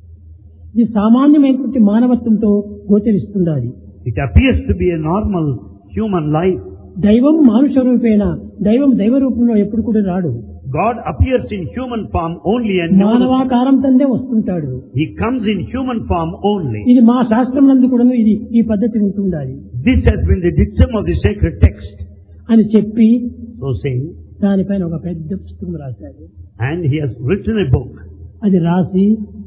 ఇది సామాన్యమైనటువంటి మానవత్వంతో గోచరిస్తుండాలి. It appears to be a normal human life. దైవం మానుష రూపేణ, దైవం దైవ రూపంలో ఎప్పుడు కూడా రాడు. God appears in human form only and మానవాకారం తందే వస్తుంటాడు. He comes in human form only. ఇది మా శాస్త్రం నందు కూడా ఇది ఈ పద్ధతి ఉంటుండాలి. This has been the dictum of the sacred text. అని చెప్పి So saying, దానిపైన ఒక పెద్ద పుస్తకం రాశాడు. and he has written a book. అది రాసి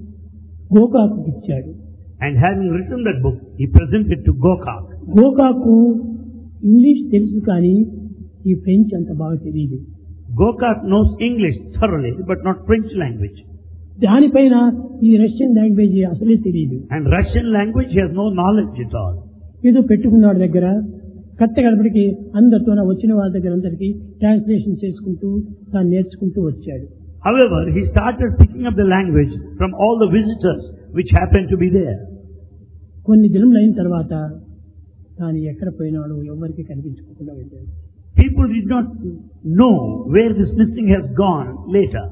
గోకాకు ఇచ్చాడు. And having written that book, he presented to Gokak. Gokak English తెలుసు కానీ ఈ ఫ్రెంచ్ అంత బాగా తెలియదు. Gokak knows English thoroughly, but not French language. దానిపైన ఈ రష్యన్ లాంగ్వేజ్ అసలే తెలియదు. And Russian language he has no knowledge at all. ఏదో పెట్టుకున్నాడు దగ్గర కట్ట గడపడికి అందరితో వచ్చిన వాళ్ళ దగ్గర అందరికి ట్రాన్స్లేషన్ చేసుకుంటూ తాను నేర్చుకుంటూ వచ్చాడు. However, he started picking up the language from all the visitors which happened to be there. కొన్ని దినములు అయిన తర్వాత తాను ఎక్కడ పోయినాడు ఎవరికి కనిపించుకోకుండా వెళ్ళాడు. People did not know where this missing has gone later.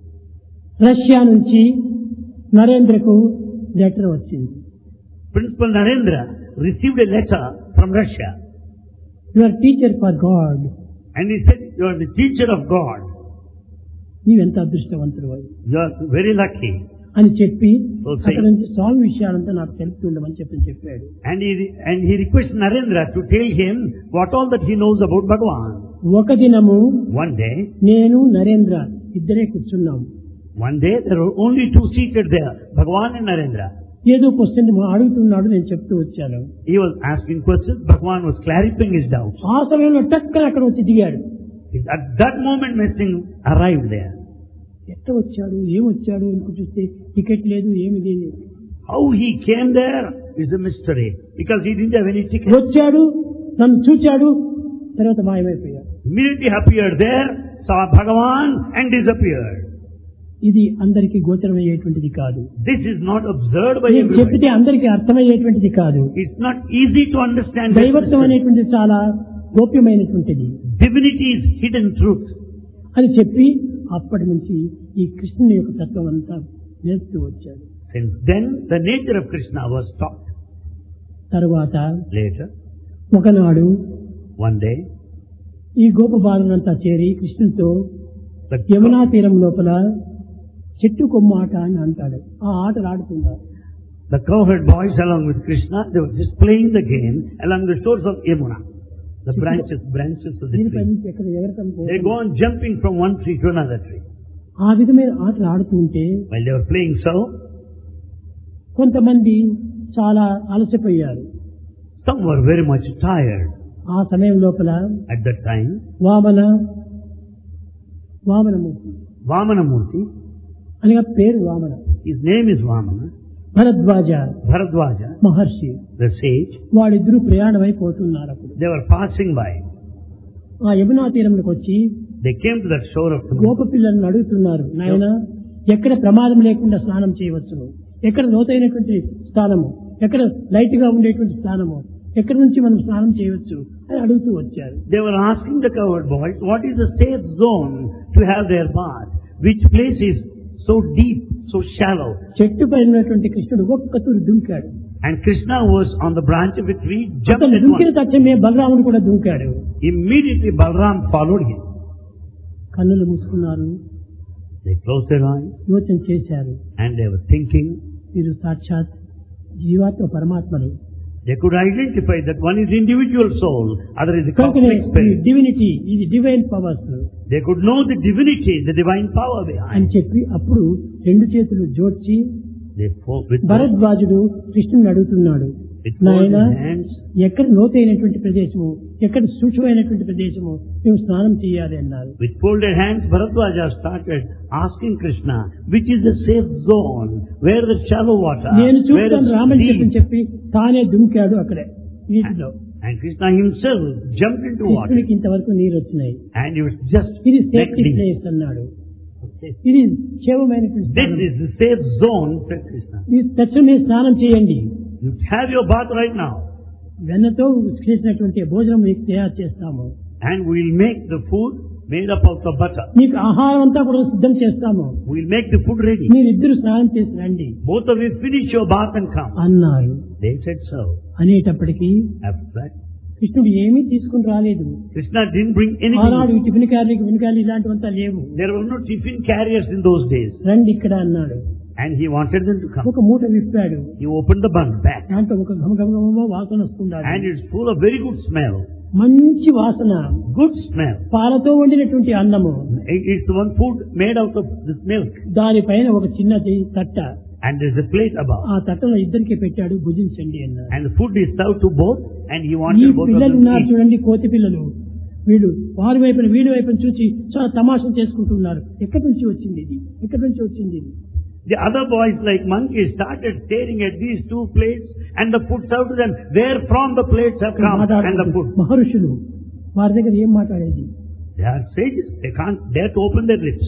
Russia నుంచి నరేంద్రకు లెటర్ వచ్చింది. Principal Narendra received a letter from Russia. You are teacher for God. And he said, you are the teacher of God. నీవెంత అదృష్టవంతుడు You are very lucky. అని చెప్పి Okay. అక్కడ నుంచి స్వామి విషయాలంతా నాకు తెలుపుతుండమని చెప్పి చెప్పాడు. And he, and he requested Narendra to tell him what all that he knows about Bhagavan. ఒక దినము One day, నేను నరేంద్ర ఇద్దరే కూర్చున్నాము. one day there were only two seated there, Bhagavan and Narendra. ఏదో క్వశ్చన్ అడుగుతున్నాడు, నేను చెప్తూ వచ్చాను. He was asking questions, Bhagavan was clarifying his doubts. ఆ సమయంలో టక్కన అక్కడ వచ్చి దిగాడు. At that moment, Messing arrived there. ఎట్ట వచ్చాడు, ఏమొచ్చాడు అని చూస్తే టికెట్ లేదు, ఏమి లేదు. How he came there is a mystery, because he didn't have any ticket. వచ్చాడు, నన్ను చూచాడు, తర్వాత మాయమైపోయాడు. Immediately appeared there, saw Bhagavan and disappeared. ఇది అందరికీ గోచరమయ్యేటువంటిది కాదు. This is not observed by నేను everybody. చెప్పితే అందరికీ అర్థమయ్యేటువంటిది కాదు. It's not easy to understand. దైవత్వం అనేటువంటిది చాలా గోప్యమైనటువంటిది. Divinity is hidden truth. అని చెప్పి అప్పటి నుంచి ఈ కృష్ణుని యొక్క తత్వం అంతా నేర్పుతూ వచ్చాడు. Since then, the nature of Krishna was taught. తరువాత Later, ఒకనాడు one day, ఈ గోపబాలునంతా చేరి కృష్ణునితో the, యమునా తీరం లోపల చెట్టు కొమ్మ ఆట అని అంటాడు. ఆ ఆటలు ఆడుతున్నారు. the cowherd boys along with Krishna, they were just playing the game along the shores of Yamuna. The branches, branches of the దీనిపై tree. నుంచి ఎక్కడ ఎగరటం They go on jumping from one tree to another tree. ఆ విధమైన ఆటలు ఆడుతూ ఉంటే While they were playing so, కొంతమంది చాలా అలసిపోయారు. some were very much tired. ఆ సమయం లోపల At that time, Vamana Vamanamurthy Vamanamurti, అనగా పేరు Vamana, his name is Vamana, Bharadwaj Bharadwaja, Maharshi, the sage, వాళ్ళిద్దరూ ప్రయాణమైపోతున్నారు. అప్పుడు they were passing by. ఆ యమునా తీరంలోకి వచ్చి They came to that shore of the గోప పిల్లలను అడుగుతున్నారు, నాయన ఎక్కడ ప్రమాదం లేకుండా స్నానం చేయవచ్చును, ఎక్కడ లోతైనటువంటి స్థానము, ఎక్కడ లైట్ గా ఉండేటువంటి స్థానము, ఎక్కడి నుంచి మనం స్నానం చేయవచ్చు అని అడుగుతూ వచ్చారు. They were asking the cowherd boys, what is the safe zone to have their bath? Which place is so deep, so shallow? చెట్టు పైన ఉన్నటువంటి కృష్ణుడు ఒక్క తూరు దుంకాడు. And Krishna was on the branch of a tree, jumped అతను at దుంకిన once. తక్షణమే బలరాముడు కూడా దుంకాడు. Immediately Balram followed him. కన్నులు మూసుకున్నారు, They closed their eyes యోచన చేశారు. and they were thinking. వీరు సాక్షాత్ జీవాత్మ పరమాత్మలు. They could identify that one is individual soul, other is the కనుకనే complex spirit. డివినిటీ, ఇది divine powers They could know the divinity, the divine power అని behind. చెప్పి అప్పుడు రెండు చేతులు జోడ్చి They fought with both, భరద్వాజుడు కృష్ణుని అడుగుతున్నాడు, with both నాయన hands. ఎక్కడ లోతైనటువంటి ప్రదేశము, ఎక్కడ సూక్ష్మమైనటువంటి ప్రదేశము మేము స్నానం చేయాలి అన్నారు. With folded hands, Bharadwaja started asking Krishna, which is the safe zone, where the shallow water, నేను where చూస్తాను is రామని చెప్పని deep. చెప్పి తానే దుంకాడు అక్కడే నీటిలో. And Krishna himself jumped into water. కృష్ణుడికి ఇంతవరకు నీరు వచ్చినాయి. And he was just ఇది neck సేఫ్టీ deep. ప్లేస్ అన్నాడు. ఇది క్షేమమైనటువంటి This స్థానం. is the safe zone, said Krishna. మీరు తక్షణమే స్నానం చేయండి. You have your bath right now. వెన్నతో చేసినటువంటి భోజనం మీకు తయారు చేస్తాము. And we'll make the food made up of the butter. మీకు ఆహారం అంతా కూడా సిద్ధం చేస్తాము. We'll make the food ready. మీరిద్దరు స్నానం చేసి రండి Both of you finish your bath and come. అన్నారు. They said so. అనేటప్పటికీ After that, కృష్ణుడు ఏమీ తీసుకుని రాలేదు. Krishna didn't bring ఆనాడు anything. ఈ టిఫిన్ క్యారీ టిఫిన్ క్యారీ ఇలాంటివంతా లేవు. There were no tiffin carriers in those days. రండి ఇక్కడ అన్నాడు. And he wanted them to come. ఒక మూట విప్పాడు. He opened the bun back. దాంట్లో ఒక ఘమఘమఘమ వాసన వస్తుంది. And it's full of very good smell. మంచి వాసన. Good smell. పాలతో వండినటువంటి అన్నము. It's one food made out of this milk. దానిపైన ఒక చిన్న తట్ట. And there's a plate above. ఆ తట్టలో ఇద్దరికి పెట్టాడు, భుజించండి అన్నాడు. And the food is served to both. And he ఈ wanted both of పిల్లలు them to ఉన్నారు eat. చూడండి, కోతి పిల్లలు. వీళ్ళు వారి వైపున వీడి వైపున చూసి చాలా తమాషం చేసుకుంటున్నారు. ఎక్కడి నుంచి వచ్చింది ఇది, ఎక్కడి నుంచి వచ్చింది ఇది. The other boys, like monkeys, started staring at these two plates and the food served to them. Where from the plates have come and the food. మహర్షులు వారి దగ్గర ఏం మాట్లాడేది. They are sages. They can't dare to open their lips.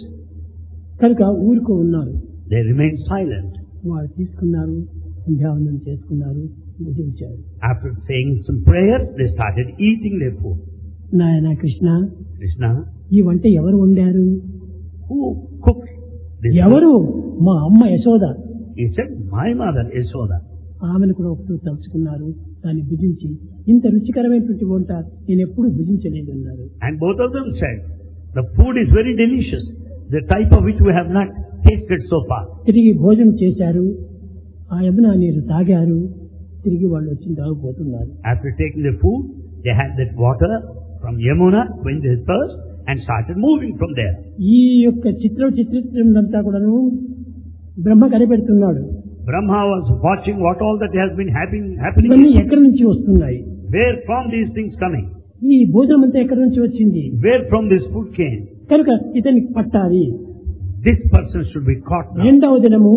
కనుక ఊరుకో ఉన్నారు. They remain silent. వారు తీసుకున్నారు, సంధ్యావందనం చేసుకున్నారు, భుజించారు. After saying some prayers, they started eating their food. నాయన కృష్ణ, Krishna, ఈ వంట ఎవరు వండారు? who cooked this? ఎవరు? మా అమ్మ Yashoda. He said, my mother, Yashoda. ఆమెను కూడా ఒకటి తలుచుకున్నారు. దాన్ని భుజించి ఇంత రుచికరమైనటువంటి వంట నేను ఎప్పుడు భుజించలేదు అన్నారు. And both of them said, the food is very delicious, the type of which we have not tasted so far. తిరిగి భోజనం చేశారు, ఆ యమునా నీరు తాగారు, తిరిగి వాళ్ళు వచ్చి తాగిపోతున్నారు. After taking the food, they had that water from Yamuna, quenched their thirst, and started moving from there. ఈ యొక్క చిత్ర చిత్రంతా కూడాను బ్రహ్మ కనిపెడుతున్నాడు. Brahma was watching what all that has been happening. happening. ఇవన్నీ ఎక్కడి నుంచి వస్తున్నాయి? Where from these things coming? ఈ భోజనం అంతా ఎక్కడి నుంచి వచ్చింది? Where from this food came? కనుక ఇతనికి పట్టాలి. This person should be caught now. రెండవ దినము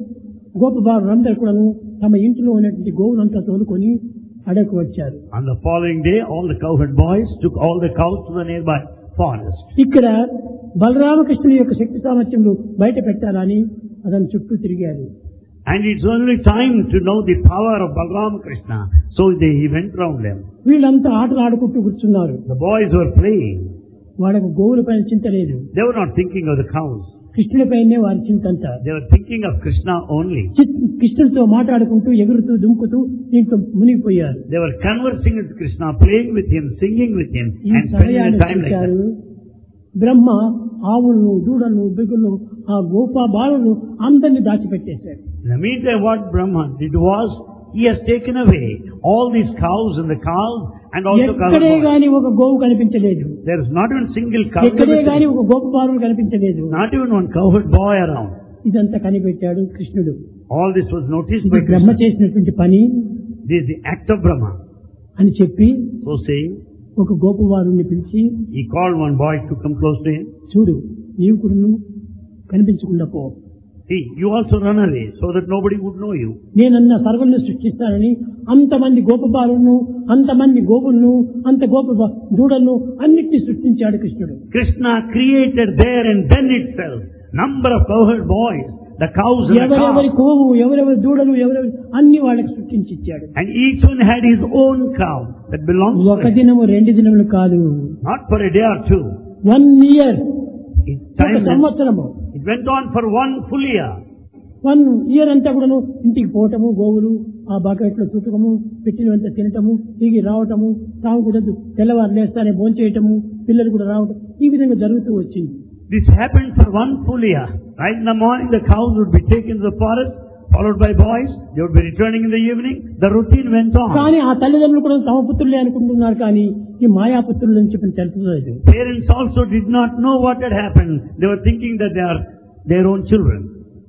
గోపబాలురందరూ కూడాను తమ ఇంటిలో ఉన్నటువంటి గోవులంతా తోలుకొని అడకు వచ్చారు. On the following day, all the cowherd boys took all the cows to the nearby forest. ఇక్కడ బలరామకృష్ణుని యొక్క శక్తి సామర్థ్యములు బయట పెట్టాలని అతని చుట్టూ తిరిగారు. And it's only time to know the power of Balram Krishna. So they he went round them. వీళ్ళంతా ఆటలు ఆడుకుంటూ కూర్చున్నారు. The boys were playing. వాళ్ళకు గోవుల పైన చింత లేదు. They were not thinking of the cows. కృష్ణుడిపైనే వారి చింతంతా. They were thinking of Krishna only. కృష్ణుడితో మాట్లాడుకుంటూ ఎగురుతూ దుంకుతూ దీంట్లో మునిగిపోయారు. They were conversing with Krishna, playing with him, singing with him, ఈ and spending సమయాన్ని their time like చూశారు. that. బ్రహ్మ ఆవులను, దూడలను, బిగులను, ఆ గోపా బాలను అందరినీ దాచిపెట్టేశాడు. In the meantime, what Brahma did was, he has taken away all these cows and the cows and also ఎక్కడే cows. గాని ఒక గోవు కనిపించలేదు. There is not even single cow. ఎక్కడే గాని ఒక గోప బాలుడు కనిపించలేదు. Not even one cowherd boy around. ఇదంతా కనిపెట్టాడు కృష్ణుడు. All this was noticed ఇది by బ్రహ్మ Krishna. చేసినటువంటి పని This is the act of Brahma. అని చెప్పి So saying, ఒక గోపవారుణ్ణి పిలిచి, he called one boy to come close to him. చూడు నీవు కూడా కనిపించకుండా పో. See, you also run away so that nobody would know you. నేనన్న సర్వల్ని సృష్టిస్తానని అంతమంది గోపబాలును, అంతమంది గోవులను, అంత గోప దూడలను అన్నిటినీ సృష్టించాడు కృష్ణుడు. Krishna created there and then itself number of cowherd boys, the cows and the ఎవరెవరి cows. కోవు, ఎవరెవరి దూడలు, ఎవరెవరి అన్ని వాళ్ళకి సృష్టించి ఇచ్చాడు. And each one had his own cow that belongs to ఒక him. దినము రెండు దినములు కాదు, Not for a day or two. One year, It, ఒక time went, సంవత్సరము, it went on for one full year. One year అంతా కూడాను ఇంటికి పోవటము, గోవులు ఆ బకెట్లో చుట్టకము, పెట్టినంత తినటము, తిరిగి రావటము, తాము కూడా తెల్లవారు లేస్తానే భోంచేయటము, పిల్లలు కూడా రావటం, ఈ విధంగా జరుగుతూ వచ్చింది. This happened for one full year. Right in the morning, the cows would be taken to the forest, followed by boys. They would be returning in the evening. The routine went on. కానీ ఆ తల్లిదండ్రులు కూడా తమ పుత్రులే అనుకుంటున్నారు, కానీ ఈ మాయాపుత్రులు అని చెప్పి తెలుసుకోలేదు. Parents also did not know what had happened. They were thinking that they are their own children.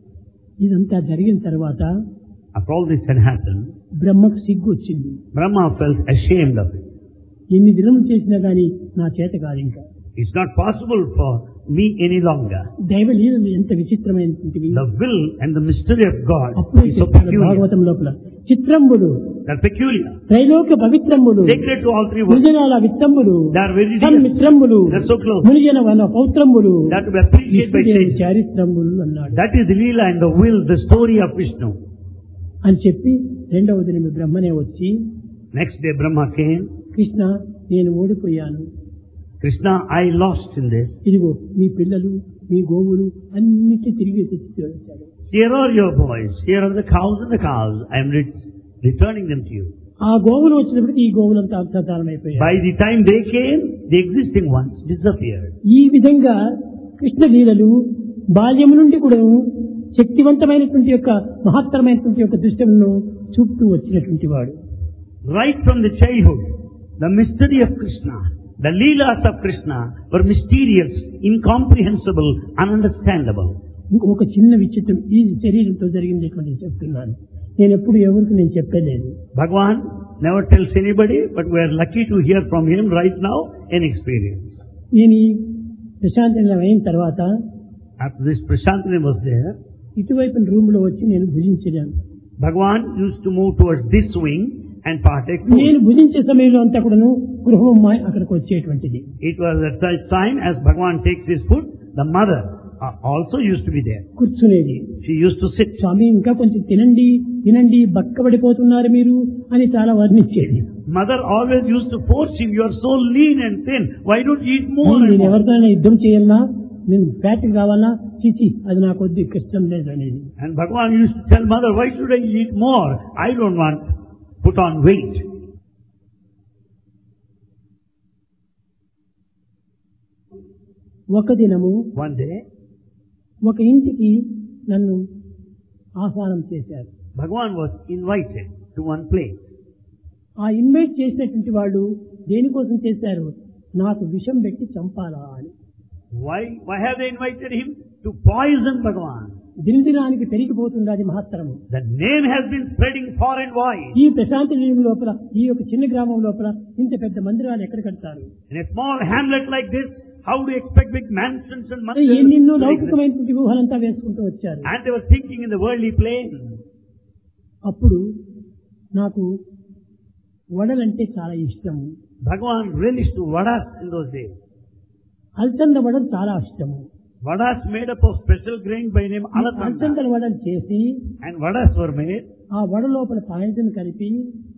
ఇదంతా జరిగిన తర్వాత After all this had happened, బ్రహ్మకు సిగ్గు వచ్చింది. Brahma felt ashamed of it. ఎన్ని దినములు చేసినా గానీ నా చేత కాదు ఇంకా. It's not possible for me any longer. దైవ లీలలు ఎంత విచిత్రమైనటువంటివి. The will and the mystery of God అప్పుడే is so చెప్పాడు peculiar. భాగవతం లోపల, చిత్రంబులు, They're peculiar. Trailokya పవిత్రంబులు, Sacred to all three worlds. మునిజనాల విత్తంబులు, They are very dear. సన్మిత్రంబులు, They're so close. మునిజన వన పౌత్రంబులు, That to be appreciated by విష్ణుదేవుని saints. చారిత్రంబులు అన్నాడు. That is the Leela and the will, the story of Vishnu. అని చెప్పి రెండవ దిన బ్రహ్మనే వచ్చి, Next day Brahma came. Krishna నేను ఓడిపోయాను, Krishna, I lost in this. ఇదిగో మీ పిల్లలు మీ గోవులు అన్నిటి తిరిగి తెచ్చి వచ్చాడు. Here are your boys. Here are the cows and the cows. I am re- returning them to you. ఆ గోవులు వచ్చినప్పటికీ ఈ గోవులంతా అంతర్ధానమైపోయాయి. By the time they came, the existing ones disappeared. ఈ విధంగా కృష్ణ లీలలు బాల్యం నుండి కూడా శక్తివంతమైనటువంటి యొక్క మహత్తరమైనటువంటి యొక్క దృశ్యములను చూపుతూ వచ్చినటువంటి వాడు. Right from the childhood, the mystery of Krishna, the Leelas of Krishna were mysterious, incomprehensible, ununderstandable. ఇంకొక చిన్న విచిత్రం ఈ శరీరంతో జరిగినటువంటి చెప్తున్నాను. నేను ఎప్పుడు ఎవరికి నేను చెప్పలేదు. Bhagavan never tells anybody, but we are lucky to hear from him right now an experience. నేను ఈ ప్రశాంతంగా అయిన తర్వాత After this Prashantini was there, ఇటువైపు రూమ్ లో వచ్చి నేను భుజించాను. Bhagavan used to move towards this wing and partake food. నేను భుజించే సమయంలో అంతా కూడాను గృహమ్మాయి అక్కడికి వచ్చేటువంటిది. It was at such time as Bhagavan takes his food, the mother uh, also used to be there. కూర్చునేది. She used to sit. స్వామి ఇంకా కొంచెం తినండి తినండి బక్కబడిపోతున్నారు మీరు అని చాలా వర్ణించేది. Mother always used to force him, you are so lean and thin, why don't you eat more and నేను more? ఎవరితో యుద్ధం చేయాలన్నా నేను ఫ్యాట్ కావాలా చిచి అది నాకు వద్దు కష్టం లేదు అనేది. And Bhagavan used to tell mother, why should I eat more? I don't want to put on weight. ఒక దినము One day, ఒక ఇంటికి నన్ను ఆహ్వానం చేశారు. Bhagavan was invited to one place. ఆ ఇన్వైట్ చేసినటువంటి వాళ్ళు దేనికోసం చేశారు? నాకు విషం పెట్టి చంపాలా అని. Why? Why have they invited him? To poison Bhagavan. దినదినానికి పెరిగిపోతున్నది మహత్తరము. The name has been spreading far and wide. ఈ ప్రశాంత నిలయం లోపల ఈ యొక్క చిన్న గ్రామం లోపల ఇంత పెద్ద మందిరాలు ఎక్కడ కడతారు? In a small hamlet like this, how do you expect big mansions and money? ఎన్నెన్నో లౌకికమైనటువంటి వ్యూహాలంతా వేసుకుంటూ వచ్చారు. And they were thinking in the worldly plane. అప్పుడు నాకు వడలంటే చాలా ఇష్టము. Bhagavan relished to vadas in those days. అల్చంద వడలు చాలా ఇష్టము. Vadas made up of special grain by name అల్చంద Alatanda. వడలు చేసి And vadas were made. ఆ వడ లోపల పాయసం కలిపి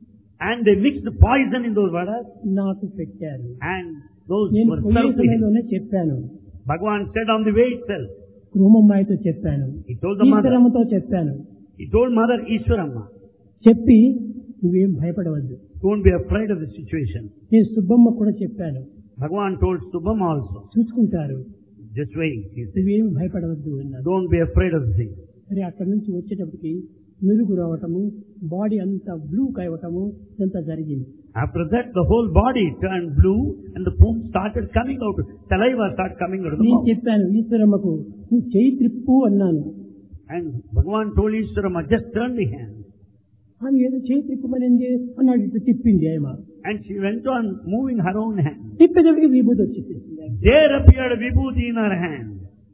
And they mixed the poison in those vadas. నాకు పెట్టారు. And those నేను were పోయే served to him. సమయంలోనే చెప్పాను. Bhagavan said on the way itself. గృహమ్మాయితో చెప్పాను. He told the mother. ఈశ్వరమ్మతో చెప్పాను. He told mother Ishwaramma, చెప్పి నువ్వేం భయపడవద్దు. don't be afraid of the situation. నేను సుబ్బమ్మ కూడా చెప్పాను. Bhagavan told Subham also, చూసుకుంటారు, just wait. He said, నువ్వేం భయపడవద్దు అన్నారు. don't be afraid of the thing. మరి అక్కడి నుంచి వచ్చేటప్పటికి నురుగు రావటము, బాడీ అంతా బ్లూ కావటము ఇదంతా జరిగింది. After that, the whole body turned blue and the poop started coming out. Saliva started coming out of the నేను mouth. చెప్పాను ఈశ్వరమ్మకు నువ్వు చేయి త్రిప్పు అన్నాను. And Bhagavan told Ishwaramma, just turn the hand. ఆమె ఏదో చేయి త్రిప్పమనింది అన్నాడు. ఇట్లా తిప్పింది ఏమా. And she went on moving her own hand. తిప్పేటప్పటికి విభూతి వచ్చేసింది. There appeared Vibhuti in her hand.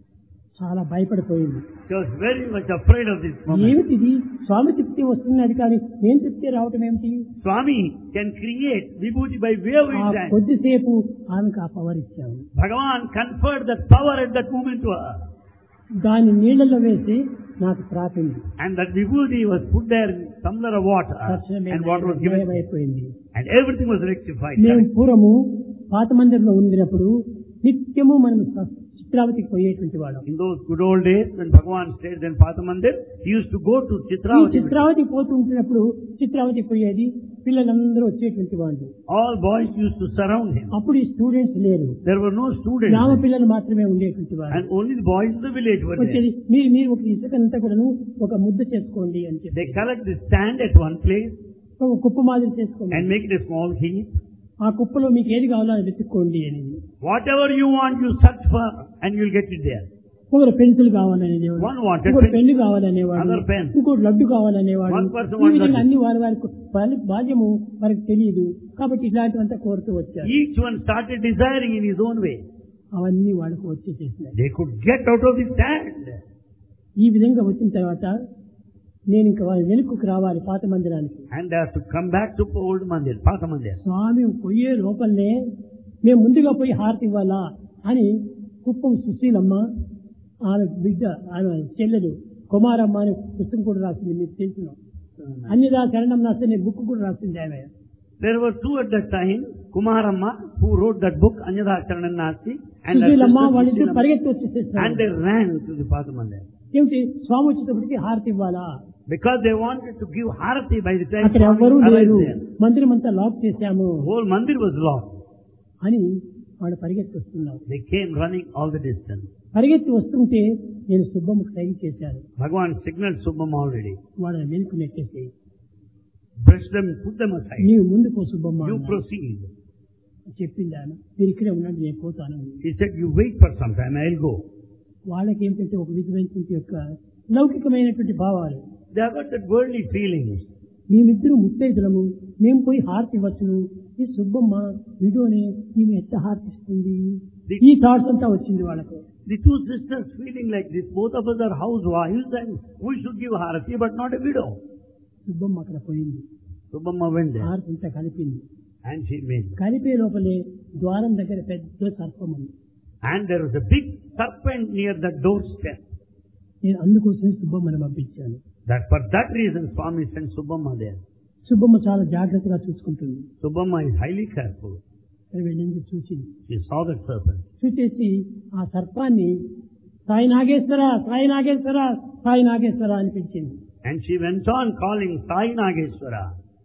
చాలా భయపడిపోయింది. She was very much afraid of this moment. ఏమిటిది స్వామి తిప్పితే వస్తున్నది కానీ నేను తిప్పితే రావటం ఏమిటి? Swami can create Vibhuti by way of ఆ his hand. కొద్దిసేపు ఆమెకు ఆ పవర్ ఇచ్చాము. Bhagavan conferred that power at that moment to her. దాన్ని నీళ్లలో వేసి నాకు త్రాపింది. And that Vibhuti was put there in tumbler of water. తక్షణమే And water was given. అయిపోయింది. And everything was rectified. మేము పూర్వము పాత మందిరంలో ఉండినప్పుడు నిత్యము మనం చిత్రావతికి పోయేటువంటి వాళ్ళం. In those good old days when Bhagavan stayed in Pathamandir, he used to go to ఈ Chitravati. చిత్రావతికి పోతుంటున్నప్పుడు చిత్రావతికి పోయేది పిల్లలందరూ వచ్చేటువంటి వాళ్ళు. All boys used to surround him. అప్పుడు ఈ స్టూడెంట్స్ లేరు, There were no students. గ్రామ పిల్లలు మాత్రమే ఉండేటువంటి వాళ్ళు. And only the boys in the village were వచ్చేది there. మీరు మీరు ఒక ఇసుకంతా కూడాను ఒక ముద్ద చేసుకోండి అని చెప్పి They collect the sand at one place ఒక కుప్ప మాదిరి చేసుకోండి. and make it a small heap. ఆ కుప్పలో మీకు ఏది కావాలో అది వెతుక్కోండి అని. Whatever you want, you search for and you'll get it there. ఒకరు పెన్సిల్ కావాలనేవాడు, One wanted ఇంకోటి pen. పెన్ను కావాలనేవాడు, Other pen. ఇంకోటి లడ్డు కావాలనేవాడు. One person ఈ wanted విధంగా lడ్డు. అన్ని వారి వారికి వారి భాగ్యము వారికి తెలియదు కాబట్టి ఇట్లాంటివంతా కోరుతూ వచ్చారు. Each one started desiring in his own way. అవన్నీ వాళ్ళకు వచ్చేసేసినాయి. They could get out of the sand. ఈ విధంగా వచ్చిన తర్వాత నేను ఇంకా వాళ్ళ వెనుకకు రావాలి పాత మందిరానికి. And they have to come back to old mandir, Pata Mandir. స్వామి పోయే లోపలనే మేము ముందుగా పోయి హారతి ఇవ్వాలా అని కుప్పం సుశీలమ్మ ఆమె బిడ్డ ఆమె చెల్లెలు కుమారమ్మ అని పుస్తకం కూడా రాసింది, మీకు తెలిసిన అన్యదా శరణం నాస్తని బుక్ కూడా రాసింది ఆమె. There were two at that time, Kumaramma, who wrote that book, Anyada Charanam Nasti, and Susheelamma వాళ్ళిద్దరు పరిగెత్తి వచ్చేసేస్తారు. and they ran to the Pata Mandir. ఏమిటి స్వామి వచ్చేటప్పటికి హారతి ఇవ్వాలా, Because they wanted to give Harati by the time అక్కడ Swami ఎవరూ arrived లేరు, there. మందిరం అంతా లాక్ చేశాము The whole mandir was locked. అని వాళ్ళు పరిగెత్తి వస్తున్నారు. They came running all the distance. పరిగెత్తి వస్తుంటే నేను సుబ్బమ్మకు సైగ చేశాను. Bhagavan signaled Subbamma already. వాళ్ళని వెనుక నెట్టేసి Brush them, put them aside. నీవు ముందు పో సుబ్బమ్మ You అన్నాడు. proceed. చెప్పింది ఆయన, మీరు ఇక్కడే ఉండండి నేను పోతాను. He said, you wait for some time, I'll go. వాళ్ళకి ఏంటంటే ఒక విధమైనటువంటి యొక్క లౌకికమైనటువంటి భావాలు. They have got that worldly feelings. మేమిద్దరు ముత్తైదులము, మేము పోయి హారతి ఇవ్వచ్చును, ఈ సుబ్బమ్మ విడోని ఈమె ఎట్ట హారతిస్తుంది, ఈ థాట్స్ అంతా వచ్చింది వాళ్ళకు. The two sisters feeling like this, both of us are housewives and we should give Harati but not a widow. Subbamma అక్కడ పోయింది, Subbamma went there హారతి అంతా కలిపింది. and she made. కలిపే లోపలే ద్వారం దగ్గర పెద్ద సర్పం ఉంది. And there was a big serpent near the doorstep. నేను అందుకోసమే సుబ్బమ్మని పంపించాను. That for that reason Swami sent Subbamma there. Subbamma చాలా జాగ్రత్తగా చూసుకుంటుంది. Subbamma is highly careful. ఇక్కడ వెళ్ళింది, చూసింది. She saw that serpent. చూసేసి ఆ సర్పాన్ని సాయి నాగేశ్వర, సాయి నాగేశ్వర, సాయి నాగేశ్వర అనిపించింది. And she went on calling Sai Nageshwara.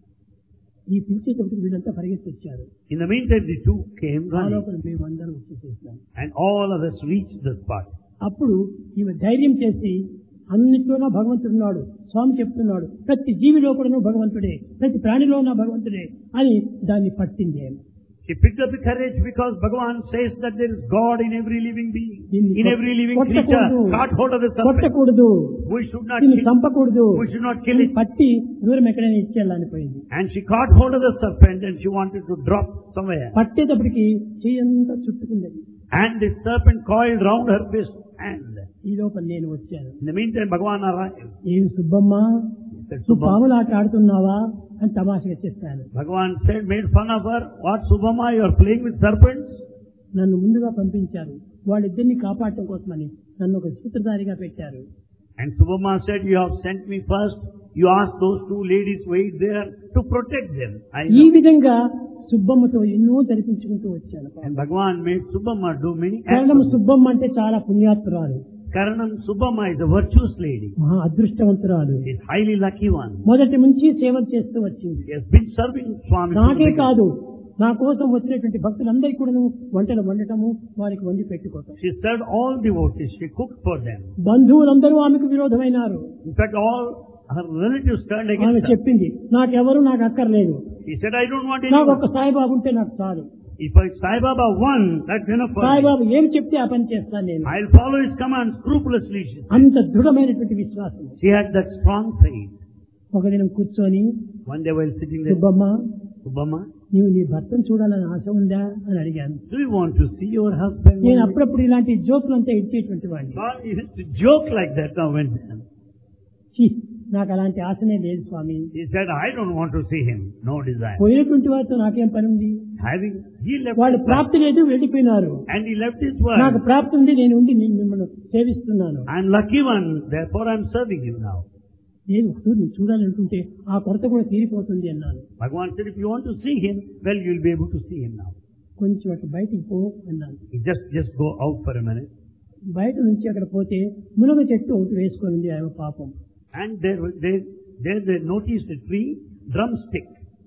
ఈ పిలిచేటప్పుడు వీళ్ళంతా పరిగెత్తి వచ్చారు. In the meantime, the two came ఆ running. లోపల మేమందరం వచ్చేసేసాం. And all of us reached the spot. అప్పుడు ఈమె ధైర్యం చేసి అన్నిట్లోనూ భగవంతుడు ఉన్నాడు, స్వామి చెప్తున్నాడు, ప్రతి జీవిలో కూడాను భగవంతుడే, ప్రతి ప్రాణిలో ఉన్న భగవంతుడే అని దాన్ని పట్టింది. She picked up the courage because Bhagavan says that there is God in every living being, in every living creature. Caught hold of the serpent. కొట్టకూడదు, We should not దీన్ని kill, చంపకూడదు, we should not kill it. పట్టి దూరం ఎక్కడైనా ఇచ్చేయాలని పోయింది. And she caught hold of the serpent and she wanted to drop somewhere. పట్టేటప్పటికి చెయ్యంతా చుట్టుకుంది. And the serpent coiled round her fist hand. ఈ లోపల నేను వచ్చాను. In the meantime, Bhagavan arrived. ఏం Subbamma, Said, నువ్వు Subbamma. పాములు ఆట ఆడుతున్నావా అని తమాషగా చెప్పాను. Bhagavan said, made fun of her. What, Subbamma, you are playing with serpents? నన్ను ముందుగా పంపించారు, వాళ్ళిద్దరిని కాపాడటం కోసమని నన్ను ఒక సూత్రధారిగా పెట్టారు. And Subbamma said, you have sent me first. You asked those two ladies wait there to protect them. I ఈ know. విధంగా సుబ్బమ్మతో ఎన్నో జరిపించుకుంటూ వచ్చాను. And Bhagavan made Subbamma do many కారణం acts. సుబ్బమ్మ అంటే చాలా పుణ్యాత్తురాలు, Karanam Subbamma is a virtuous lady. మహా అదృష్టవంతురాలు. She is highly lucky one. మొదటి నుంచి సేవ చేస్తూ వచ్చింది. She has been serving Swami. from the నాకే beginning. కాదు, నా కోసం వచ్చినటువంటి భక్తులందరికీ కూడా వంటలు వండటము, వారికి వండి పెట్టుకోవటం. She served all devotees. She cooked for them. బంధువులందరూ ఆమెకు విరోధమైనారు. In fact, all her relatives turned ఆమె against her. చెప్పింది, నాకెవరు నాకు అక్కర్లేదు, She said, I don't want నాకు anyone. ఒక సాయిబాబు ఉంటే నాకు చాలు. If I Sai Baba won, that's enough for me. Saibaba ఏం చెప్తే ఆ పని చేస్తాను నేను. I'll follow his command scrupulously. She said. అంత దృఢమైనటువంటి విశ్వాసం. She had that strong faith. ఒక దినం కూర్చొని, One day while sitting there, Subbamma, Subbamma, నీవు నీ భర్తను చూడాలని ఆశ ఉందా అని అడిగాను. do you want to see your husband? నేను అప్పుడప్పుడు ఇలాంటి జోకులు అంతా ఇచ్చేటువంటి వాడిని. God used to joke like that now and then. ఛీ, నాకు అలాంటి ఆశనే లేదు స్వామి. He said, I don't want to see him. No desire. పోయినటువంటి వారితో నాకేం పని ఉంది, Having, he left వాళ్ళు his ప్రాప్తి work, లేదు, వెళ్ళిపోయినారు. and he left his నాకు work. ప్రాప్తి ఉంది, నేను ఉండి నేను మిమ్మల్ని సేవిస్తున్నాను. I'm lucky one, therefore I'm serving you now. నేను ఒకసారి నువ్వు చూడాలనుకుంటే ఆ కొరత కూడా తీరిపోతుంది అన్నాను. Bhagavan said, if you want to see him, well, you'll be able to see him now. కొంచెం అట్లా బయటికి పో అన్నాను. You just, just go out for a minute. బయట నుంచి అక్కడ పోతే మునగ చెట్టు ఒకటి వేసుకొని ఆయన పాపం. And there, was- there, there they noticed a tree, drumstick.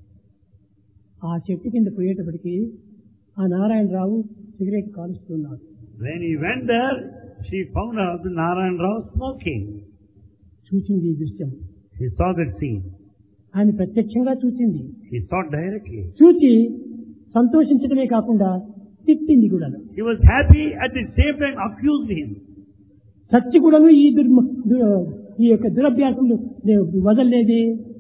ఆ చెట్టు కింద పోయేటప్పటికి ఆ నారాయణరావు సిగరెట్ కాలుస్తున్నాడు. When he went there, she found out the Narayan Rao smoking. చూసింది ఈ దృశ్యం. She saw that scene. ఆయన ప్రత్యక్షంగా చూసింది. She saw directly. చూచి సంతోషించడమే కాకుండా తిట్టింది కూడా. He was happy, at the same time accused him. చచ్చి కూడాను ఈ దుర్మ దు- ఈ యొక్క దురభ్యాసములు వదలలేదే.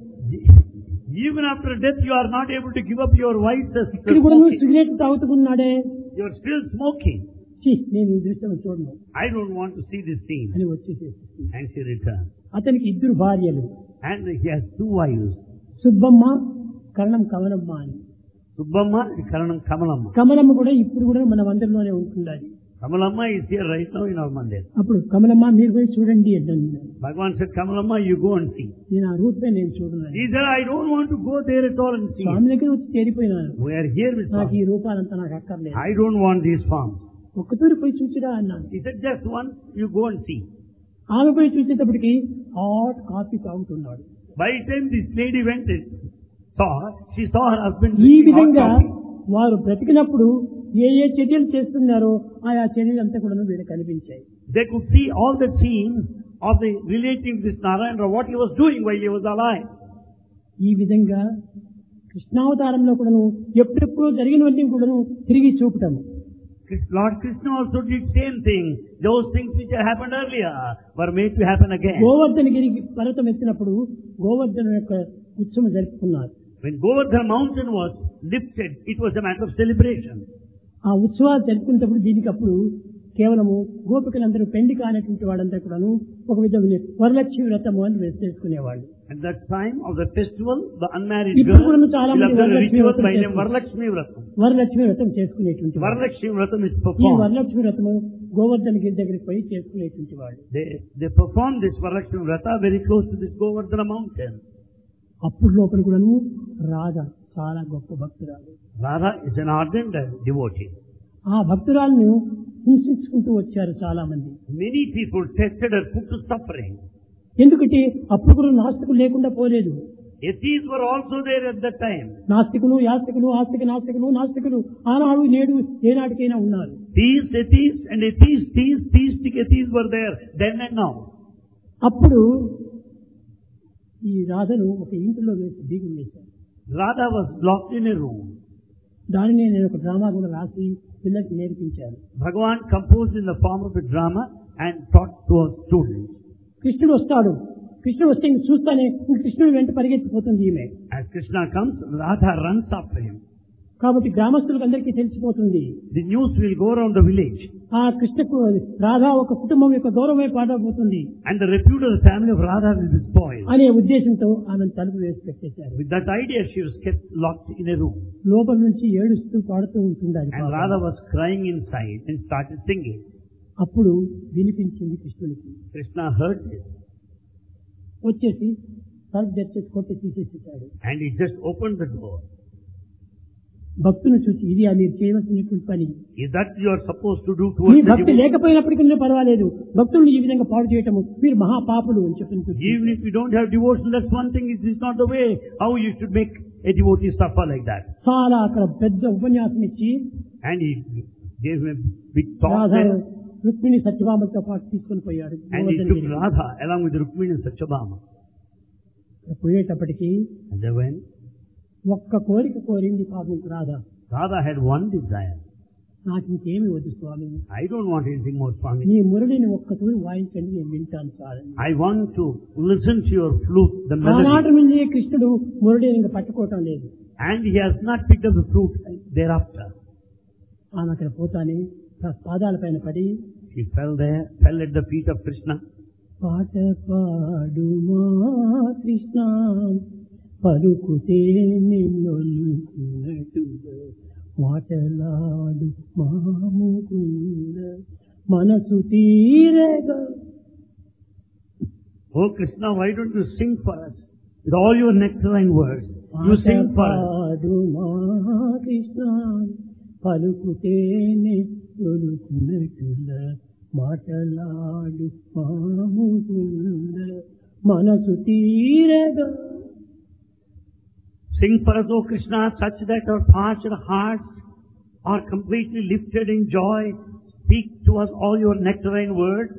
Even after death, you are not able to give up your vices. ఇక్కడ కూడా సిగరెట్ తాగుతున్నాడే. You are still smoking. ఛీ, నేను ఈ దృశ్యం చూడను I don't want to see this scene. అని వచ్చేసేసి And she returned. అతనికి ఇద్దరు భార్యలు. And he has two wives. Subbamma, కరణం కమలమ్మ అని. Subbamma and Karanam Kamalamma. Kamalamma కూడా ఇప్పుడు కూడా మన మందిరంలోనే ఉంటున్నది. Kamalamma is here right now in our mandir. అప్పుడు కమలమ్మ మీరు పోయి చూడండి అన్నాను. Bhagavan said, Kamalamma, you go and see. నేను ఆ రూట్ పై నేను చూడను. He said, I don't want to go there at all and see. స్వామి దగ్గర వచ్చి చేరిపోయినాను. We are here with నాకు Swami. ఈ రూపాలంతా నాకు అక్కర్లేదు. I don't want these forms. ఒక్కతూరి పోయి చూచిరా అన్నాను. He said, just once you go and see. ఆమె పోయి చూసేటప్పటికి హాట్ కాఫీ తాగుతున్నాడు. By the time this lady went and saw, she saw her husband ఈ drinking hot విధంగా coffee. వారు బ్రతికినప్పుడు ఏ ఏ చర్యలు చేస్తున్నారో ఆయా చర్యలంతా కూడా వీళ్ళకి కనిపించాయి. They could see all the scenes of the relating this Narayana, what he was doing while he was alive. ఈ విధంగా కృష్ణావతారంలో కూడాను ఎప్పుడెప్పుడో జరిగినవన్నీ కూడాను తిరిగి చూపటం. Lord Krishna also did same thing. Those things which had happened earlier were made to happen again. Govardhanagiri పర్వతం ఎత్తినప్పుడు గోవర్ధన యొక్క ఉత్సవం జరుపుకున్నారు. When Govardhana mountain was lifted, it was a matter of celebration. ఆ ఉత్సవాలు జరుపుకునేటప్పుడు దీనికి అప్పుడు కేవలము గోపికలందరూ పెండి కానటువంటి వాళ్ళంతా కూడాను ఒక విధమైన వరలక్ష్మి వ్రతము అని చేసుకునేవాళ్ళు. At that time of the festival, the unmarried ఇప్పుడు girl కూడా చాలా మంది will have a ritual by name చేసుకుంటారు. Varalakshmi Vratam. వరలక్ష్మి వ్రతం చేసుకునేటువంటి వాళ్ళు. Varalakshmi Vratam is ఈ performed. వరలక్ష్మి వ్రతము గోవర్ధనగిరి దగ్గరికి పోయి చేసుకునేటువంటి వాళ్ళు. They, they perform this Varalakshmi Vrata very close to this Govardhana mountain. అప్పుడు లోపల కూడాను రాధ చాలా గొప్ప భక్తురాలు. Radha is an ardent devotee. ఆ భక్తురాలను హింసించుకుంటూ వచ్చారు చాలా మంది. Many people tested her, put to suffering. ఎందుకంటే అప్పుడు కూడా నాస్తికులు లేకుండా పోలేదు. Atheists were also there at that time. నాస్తికులు, యాస్తికులు, ఆస్తిక నాస్తికులు, నాస్తికులు ఆనాడు నేడు ఏనాటికైనా ఉన్నారు. Theists, atheists, and atheists, theists, theistic atheists were there then and now. అప్పుడు ఈ రాధను ఒక ఇంటిలో వేసి బీగం వేశారు. Radha was locked in a room. దానిని నేను ఒక డ్రామా కూడా రాసి పిల్లలకి నేర్పించాను. Bhagavan composed in the form of a drama and taught to our students. కృష్ణుడు వస్తాడు. కృష్ణుడు వస్తే ఇంక చూస్తానే ఇంక కృష్ణుడు వెంట పరిగెత్తిపోతుంది ఈమె. As Krishna comes, Radha runs after him. కాబట్టి గ్రామస్తులకు అందరికీ తెలిసిపోతుంది. The news will go around the village. ఆ కృష్ణకు రాధా ఒక కుటుంబం యొక్క గౌరవమే పాడబోతుంది And the repute of the family of Radha will be spoiled. అనే ఉద్దేశంతో ఆమెను తలుపు వేసి పెట్టేశారు. With that idea, she was kept locked in a room. లోపల నుంచి ఏడుస్తూ పాడుతూ ఉంటుండాలి. And Radha was crying inside and started singing. అప్పుడు వినిపించింది కృష్ణునికి. Krishna heard this. వచ్చేసి తలుపు తెచ్చేసి కొట్టి తీసేసాడు. And he just opened the door. భక్తుని చూసి ఇది మీరు చేయవలసినటువంటి పని. Is that you are supposed to do me towards the భక్తి devotee? లేకపోయినప్పటికీ పర్వాలేదు, భక్తుల్ని ఈ విధంగా పాడు చేయటము మీరు మహాపాపులు అని చెప్పింది. Even if you don't have devotion, that's one thing. It is not the way how you should make a devotee suffer like that. చాలా అక్కడ పెద్ద ఉపన్యాసం ఇచ్చి And he gave him a big talk Radha there. Rukmini సత్యభామతో పాటు తీసుకొని పోయాడు. And he took Radha along with Rukmini and Satyabhama. పోయేటప్పటికి And they went. ఒక్క కోరిక కోరింది పాపం Radha. Radha had one desire. నాకు ఇంకేమి వద్దు స్వామి, I don't want anything more, Swami. నీ మురళిని ఒక్కసారి వాయించండి, నేను వింటాను చాలని. I want to listen to your flute, the ఆనాటి melody. నుంచి కృష్ణుడు మురళిని ఇంకా పట్టుకోవటం లేదు. And he has not picked up the flute thereafter. ఆమె అక్కడ పోతానే పాదాల పైన పడి He fell there, fell at the feet of Krishna. పాట పాడుమా కృష్ణ పలుకుతే నిన్నొలుకున్నట్టుగా మాటలాడు మాముకుంద మనసు తీరగా. Oh Krishna, why don't you sing for us with all your nectarine words? You sing for us. పాడుమా Krishna పలుకుతే నిన్నొలుకున్నట్టుగా మాటలాడు మాముకుంద మనసు తీరగా. Sing for us, O Krishna, such that our parched hearts are completely lifted in joy. Speak to us all your nectarine words.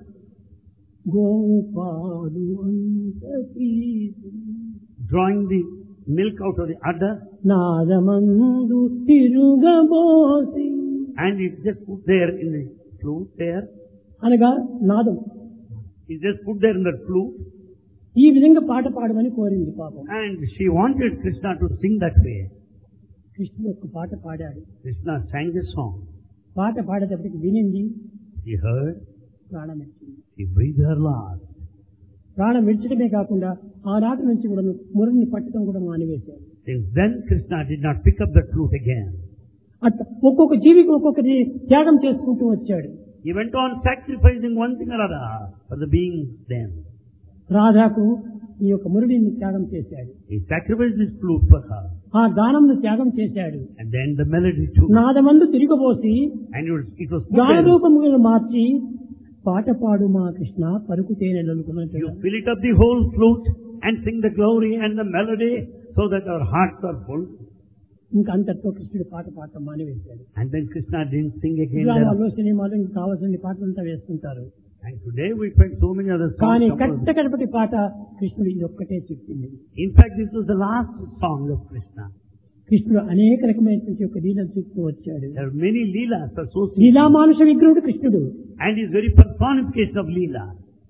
గోపాలు అంతీ Drawing the milk out of the udder. నాదమందు తిరుగబోసి And it just put there in the flute there. అనగా నాదం. He just put there in the flute. ఈ విధంగా పాట పాడమని కోరింది పాపం. And she wanted Krishna to sing that way. కృష్ణుడు యొక్క పాట పాడాడు. Krishna sang this song. పాట పాడేటప్పటికి వినింది, He heard. ప్రాణం వచ్చింది. She breathed her last. ప్రాణం విడిచడమే కాకుండా ఆనాటి నుంచి కూడా మురళిని పట్టడం కూడా మానివేశారు. Since then Krishna did not pick up the flute again. అట్లా ఒక్కొక్క జీవికి ఒక్కొక్కటి త్యాగం చేసుకుంటూ వచ్చాడు. He went on sacrificing one thing or other for the beings then. రాధాకు ఈ యొక్క మురళిని త్యాగం చేశాడు. He sacrificed his flute for her. ఆ గానంను త్యాగం చేశాడు. And then the melody too. నాదమందు తిరిగిపోసి And it was, it was గాన రూపముగా మార్చి పాట పాడు మా Krishna పరుకు తేనెలనుకున్నట్టు. You fill it up the whole flute and sing the glory and the melody so that our hearts are full. ఇంకా అంతటితో కృష్ణుడు పాట పాడటం మానివేశాడు. And then Krishna didn't sing again. గ్రామాల్లో సినిమాలు ఇంకా కావాల్సిన పాటలంతా వేస్తుంటారు. And today we find so many other songs. కానీ కట్ట కడపటి పాట కృష్ణుడు ఇది ఒక్కటే చెప్పింది. In fact, this was the last song of Krishna. కృష్ణుడు అనేక రకమైనటువంటి యొక్క లీలలు చూస్తూ వచ్చాడు. There are many leelas associated. లీలా మానుష విగ్రహుడు కృష్ణుడు. And his very personification of leela.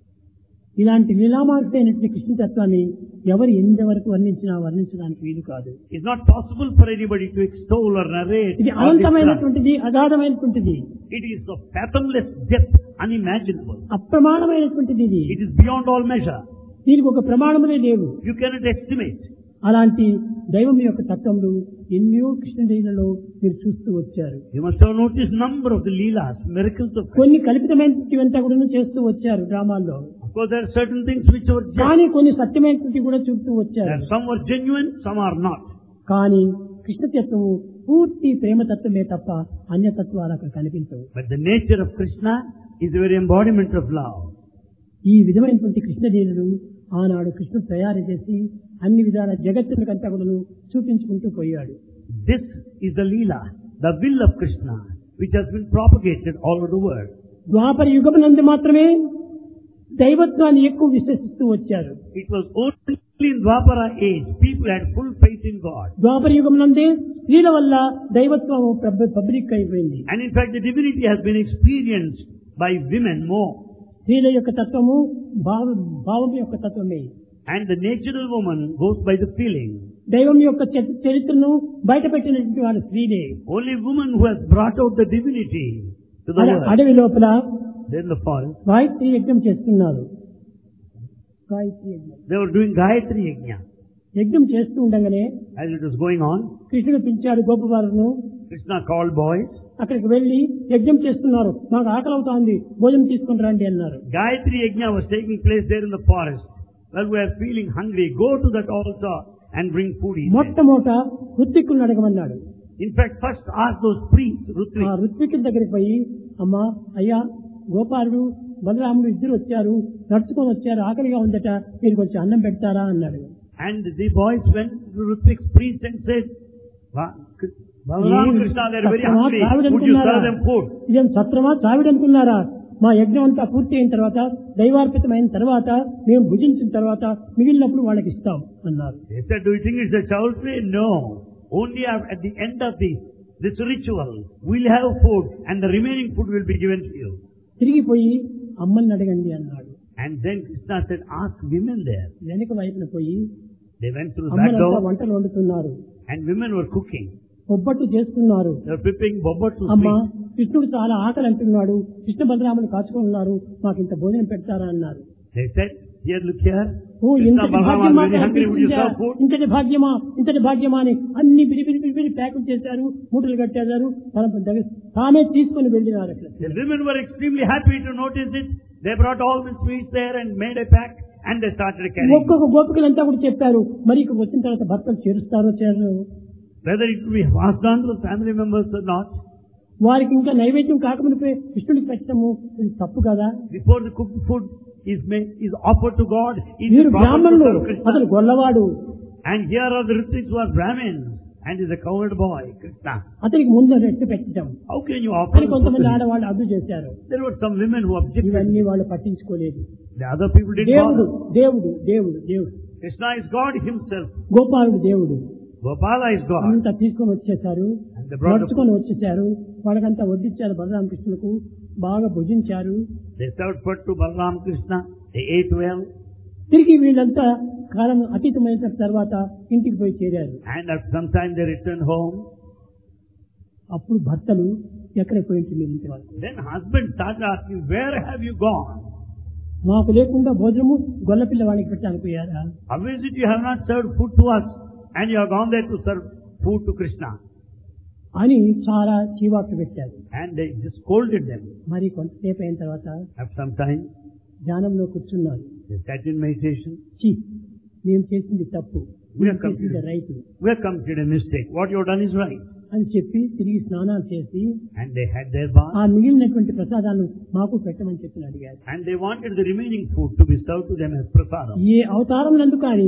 ఇలాంటి లీలామానుషైనటువంటి కృష్ణ తత్వాన్ని ఎవరు ఎంతవరకు వర్ణించినా వర్ణించడానికి వీలు కాదు. It's not possible for anybody to extol or narrate. ఇది అనంతమైనటువంటిది, అగాధమైనటువంటిది. It is of fathomless depth, unimaginable. అప్రమాణమైనటువంటిది ఇది. It is beyond all measure. దీనికి ఒక ప్రమాణములే లేవు. You cannot estimate. అలాంటి దైవం యొక్క తత్వములు ఎన్నో కృష్ణలీలలో మీరు చూస్తూ వచ్చారు. You must have noticed number of the leelas, miracles of Krishna. కొన్ని కల్పితమైనటువంటివంతా కూడా చేస్తూ వచ్చారు డ్రామాల్లో. Of course, there are certain things which are just. కానీ కొన్ని సత్యమైనటువంటి కూడా చూస్తూ వచ్చారు. Some are genuine, some are not. కానీ కృష్ణతత్వము పూర్తి ప్రేమతత్వమే తప్ప అన్యతత్వాలు అక్కడ కనిపించవు. But the nature of Krishna is the very embodiment of love. ఈ విధమైనటువంటి కృష్ణలీలలు ఆనాడు కృష్ణుడు తయారు చేసి అన్ని విధాల జగత్తునికంతా కూడా చూపించుకుంటూ పోయాడు. This is the leela, the will of Krishna, which has been propagated all over the world. ద్వాపర యుగమునందు మాత్రమే దైవత్వాన్ని ఎక్కువ విశ్వసిస్తూ వచ్చారు. It was only in Dwapara age people had full faith in God. ద్వాపర యుగమునందే స్త్రీల వల్ల దైవత్వం పబ్లిక్ అయిపోయింది. And in fact, the divinity has been experienced by women more. స్త్రీల యొక్క తత్వము భావ భావం యొక్క తత్వమే. And the natural woman goes by the feeling. దైవం యొక్క చరిత్రను బయట పెట్టినటువంటి వాళ్ళ స్త్రీలే. Only woman who has brought out the divinity to the world. అడవి లోపల Then the forest. గాయత్రి యజ్ఞం చేస్తున్నారు. గాయత్రి యజ్ఞం. They were doing Gayatri Yajna. యజ్ఞం చేస్తూ ఉండగానే As it was going on, కృష్ణుడు పిలిచాడు గోపబాలను. Krishna called boys. అక్కడికి వెళ్లి యజ్ఞం చేస్తున్నారు, మాకు ఆకలి అవుతోంది, భోజనం తీసుకుని రండి అన్నారు. Gayatri Yajna was taking place there in the forest. Well, we are feeling hungry. Go to that altar and bring food. మొట్టమొదట ఋత్విక్కులను అడగమన్నాడు. In fact, first ask those priests, Rutvik. ఆ ఋత్విక్కుల దగ్గరికి పోయి, అమ్మా అయ్యా గోపాలుడు బలరాముడు ఇద్దరు వచ్చారు, నడుచుకొని వచ్చారు, ఆకలిగా ఉందట, మీరు కొంచెం అన్నం పెడతారా అన్నాడు. And the boys went to Rutvik's priest and said, Balaram Krishna, they are very hungry. Would you serve them food? ఇదేం సత్రమా చావిడి అనుకున్నారా? మా యజ్ఞం అంతా పూర్తి అయిన తర్వాత, దైవార్పితమైన తర్వాత, మేము భుజించిన తర్వాత మిగిలినప్పుడు వాళ్ళకి ఇస్తాం అన్నారు. They said, do you think it's a child play? No. Only at the end of this, this ritual, we'll have food and the remaining food will be given to you. తిరిగిపోయి అమ్మల్ని అడగండి అన్నాడు. And then Krishna said, ask women there. వెనక వైపున పోయి They went through that అమ్మలంతా door వంటలు వండుతున్నారు, and women were cooking. Bobbattu చేస్తున్నారు. They were preparing bobbattu అమ్మ sweet. కృష్ణుడు చాలా ఆకలి అంటున్నాడు, కృష్ణ బలరాములు కాచుకొని ఉన్నారు, మాకు ఇంత భోజనం పెడతారా అన్నారు. They said, here, look here. Oh Krishna ఇంతటి Balaram are భాగ్యమా, very hungry. Would you serve food? ఇంతటి భాగ్యమా, ఇంతటి భాగ్యమా అని అన్ని బిరి బిరి బిరి బిరి ప్యాకులు చేశారు, మూటలు కట్టేశారు, తామే తీసుకుని వెళ్ళినారు. అట్లా The women were extremely happy to notice it. They brought all the sweets there and made a pack and they started carrying. ఒక్కొక్క గోపికలంతా కూడా చెప్పారు, మరి ఇక్కడ వచ్చిన తర్వాత భర్తలు చేరుస్తారో చేరరు, Whether it will be passed on to the family members or not. వారికి ఇంకా నైవేద్యం కాకమునిపై కృష్ణుడికి పెట్టడము ఇది తప్పు కదా. Before the cooked food is made, is offered to God, is వీరు proper to బ్రాహ్మణులు, serve Krishna. అతను గొల్లవాడు, And here are the Ritiks who are Brahmins and is a cowherd boy, Krishna. అతనికి ముందు రెట్టు పెట్టడం How can you offer అని food to కొంతమంది him? ఆడవాళ్ళు అడ్డు చేశారు. There were some women who objected. ఇవన్నీ వాళ్ళు పట్టించుకోలేదు. The other people did దేవుడు not. దేవుడు దేవుడు దేవుడు Krishna is God himself. గోపాలుడు దేవుడు Gopala is God. అంతా తీసుకొని వచ్చేసారు, And they brought the నడుచుకొని వచ్చేసారు, వాళ్ళకంతా వడ్డించారు. బలరామకృష్ణులకు బాగా భుజించారు. They served food to Balaram Krishna. They ate well. తిరిగి వీళ్ళంతా కాలం అతీతమైన తర్వాత ఇంటికి పోయి చేరారు. And after some time they returned home. అప్పుడు భర్తలు ఎక్కడ పోయింది మీరు ఇంటి వరకు. Then husband started asking, where have you gone? మాకు లేకుండా భోజనము గొల్లపిల్ల వాడికి పెట్టి అనుకోయారా? How is it you have not served food to us and you have gone there to serve food to Krishna? అని చాలా చీవాట్లు పెట్టారు. And they just scolded them. మరి కొంతసేపు అయిన తర్వాత After some time, ధ్యానంలో కూర్చున్నారు. they sat in meditation. చీ, మేము చేసింది తప్పు, We have చేసింది committed, రైతు we have committed a mistake. What you have done is right. అని చెప్పి తిరిగి స్నానాలు చేసి And they had their bath. ఆ మిగిలినటువంటి ప్రసాదాలను మాకు పెట్టమని చెప్పి అడిగారు. And they wanted the remaining food to be served to them as prasadam. ఏ అవతారం నందు కానీ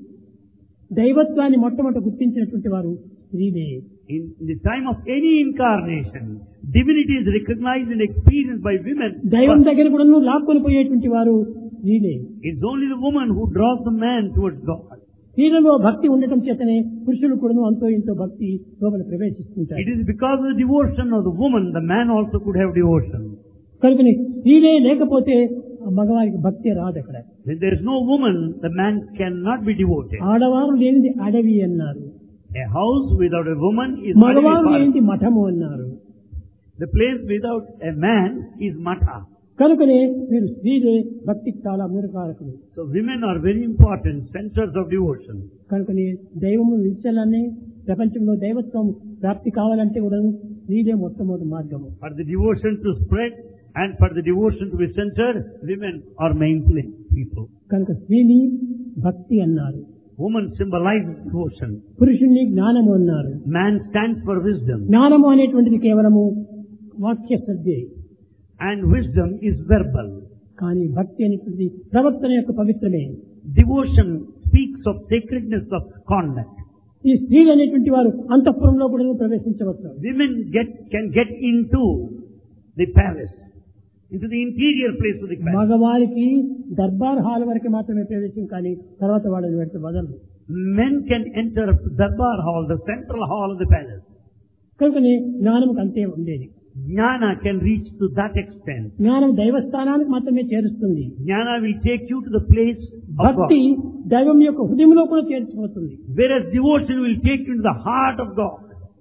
దైవత్వాన్ని మొట్టమొదట గుర్తించినటువంటి వారు స్త్రీలే. In the time of any incarnation, divinity is recognized and experienced by women. దైవం But దగ్గర కూడా లాక్కొని పోయేటువంటి వారు స్త్రీలే. it's only the woman who draws the man towards God. స్త్రీలలో భక్తి ఉండటం చేతనే పురుషులు కూడా అంతో ఇంతో భక్తి లోపల It ప్రవేశిస్తుంటారు. is because of the devotion of the woman, the man also could have devotion. కనుకని స్త్రీలే లేకపోతే ఆ మగవారికి భక్తి రాదు. అక్కడ When there is no woman, the man cannot be devoted. ఆడవారు లేనిది అడవి అన్నారు, A house without a woman is మగవారు Adivipara. లేనిది మఠము అన్నారు. The place without a man is Matha. కనుకనే మీరు స్త్రీలే భక్తికి చాలా మూలకారకులు. So women are very important centers of devotion. కనుకనే దైవము నిలిచాలని ప్రపంచంలో దైవత్వం ప్రాప్తి కావాలంటే కూడా స్త్రీలే మొట్టమొదటి మార్గము. For the devotion to spread and for the devotion to be centered, women are main place people. కనుక స్త్రీని భక్తి అన్నారు, Woman symbolizes devotion. పురుషుణ్ణి జ్ఞానము అన్నారు. Man stands for wisdom. జ్ఞానము అనేటువంటిది కేవలము వాక్య శ్రద్ధే, And wisdom is verbal. కానీ భక్తి అనేటువంటిది ప్రవర్తన యొక్క పవిత్రమే. Devotion speaks of sacredness of conduct. ఈ స్త్రీలు అనేటువంటి వారు అంతఃపురంలో కూడా ప్రవేశించవచ్చు. Women get can get into the palace, into the interior place of the palace. మగవారికి దర్బార్ హాల్ వరకు మాత్రమే ప్రవేశం, కానీ తర్వాత వాళ్ళని పెడితే వదలరు. Men can enter Darbar hall, the central hall of the palace. కనుకనే జ్ఞానముకు అంతే ఉండేది. Jnana can reach to that extent. జ్ఞానం దైవస్థానానికి మాత్రమే చేరుస్తుంది. Jnana will take you to the place of భక్తి God. దైవం యొక్క హృదయంలో కూడా చేర్చిపోతుంది. Whereas devotion will take you to the heart of God.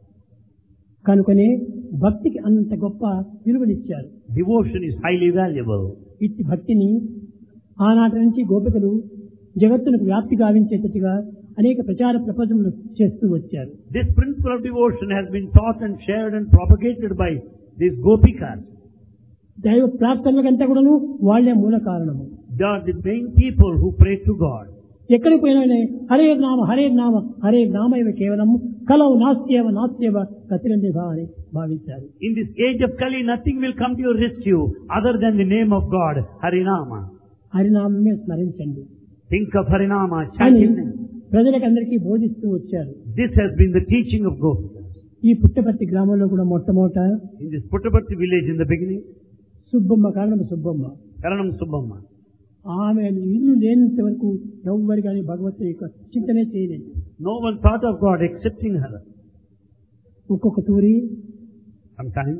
కనుకనే భక్తికి అంత గొప్ప విలువనిచ్చారు. Devotion is highly valuable. ఇట్టి భక్తిని ఆనాటి నుంచి గోపికలు జగత్తులకు వ్యాప్తి గావించేటట్టుగా అనేక ప్రచార ప్రపంచములు చేస్తూ వచ్చారు. This principle of devotion has been taught and shared and propagated by these gopikas. దైవ ప్రార్థనలకంతా కూడాను వాళ్లే మూల కారణము. They are the main people who pray to God. ఎక్కడికి పోయినా హరే నామ హరే నామ హరే నామ ఇవ కేవలం కలవు నాస్త్యేవ నాస్త్యేవ కతిరంజభ అని భావించారు. In this age of Kali, nothing will come to your rescue other than the name of God, Harinama. హరినామమే స్మరించండి Think of Harinama, chant అని His name. ప్రజలకందరికీ బోధిస్తూ వచ్చారు. This has been the teaching of Gopikas. ఈ పుట్టపర్తి గ్రామంలో కూడా మొట్టమొదట In this Puttaparthi village in the beginning, Subbamma కారణం Subbamma, Karanam Subbamma. ఆమె ఇల్లు లేనంత వరకు ఎవ్వరు కానీ భగవంతుని యొక్క చింతనే చేయలేదు. No one thought of God excepting her. ఒక్కొక్క తూరి Sometimes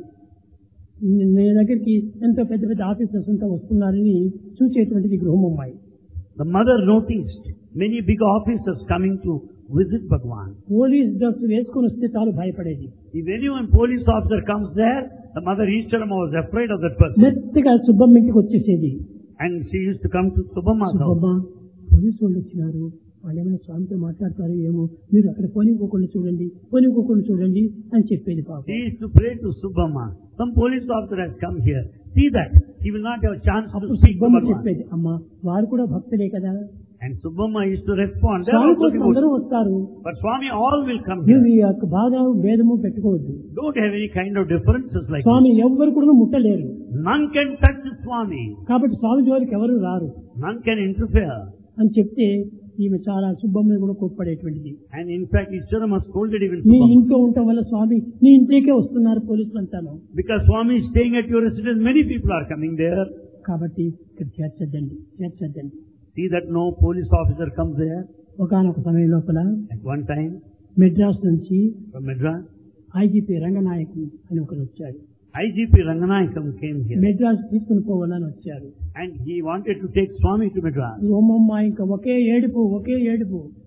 నీ దగ్గరికి ఎంతో పెద్ద పెద్ద ఆఫీసర్స్ అంతా వస్తున్నారని చూసేటువంటిది గృహమమ్మాయి. the mother noticed many big officers coming to visit Bhagwan. Police dress వేసుకుని వస్తే చాలు భయపడేది. If anyone police officer comes there, the mother Ishtarama was afraid of that person. మెత్తగా సుబ్బమ్మ ఇంటికి వచ్చేసేది. And she used to come to Subbamma's house. Subbamma, police వాళ్ళు వచ్చినారు, వాళ్ళు ఏమైనా స్వామితో మాట్లాడతారో ఏమో, మీరు అక్కడ పోనీకోకుండా చూడండి పోనీకోకుండా చూడండి అని చెప్పేది. పాప She used to pray to Subbamma. Some police officer has come here. See that he will not have a chance to speak to Subbamma Bhagwan. చెప్పేది, అమ్మా వారు కూడా భక్తులే కదా, And Subbamma used to respond, they are Swamy also కోసం అందరూ devotees. వస్తారు, But Swami, all will come నువ్వు here. ఈ యొక్క బాధ భేదము పెట్టుకోవద్దు. Don't have any kind of differences like this. స్వామి ఎవ్వరు కూడా ముట్టలేరు, None can touch Swami. కాబట్టి స్వామి జోలికి ఎవరు రారు None can interfere. అని చెప్తే ఈమె చాలా సుబ్బమ్మని కూడా కోప్పడేటువంటిది. And in fact, Ishtarama scolded even నీ Subbamma. ఇంట్లో ఉండటం వల్ల స్వామి నీ ఇంట్లోకే వస్తున్నారు పోలీసులు అంటాను, Because Swami is staying at your residence, many people are coming there. కాబట్టి ఇక్కడ చేర్చద్దండి చేర్చద్దండి. See that no police officer comes there. ఒకనొక సమయం లోపల At one time, మెడ్రాస్ నుంచి from Madras, ఐజీపీ రంగనాయక్ అని ఒకరు వచ్చాడు. I G P Ranganayakam came here. Madras తీసుకుని పోవాలని వచ్చారు. And he wanted to take Swami to Madras. ఓమమ్మ ఇంకా ఒకే ఏడుపు ఒకే ఏడుపు.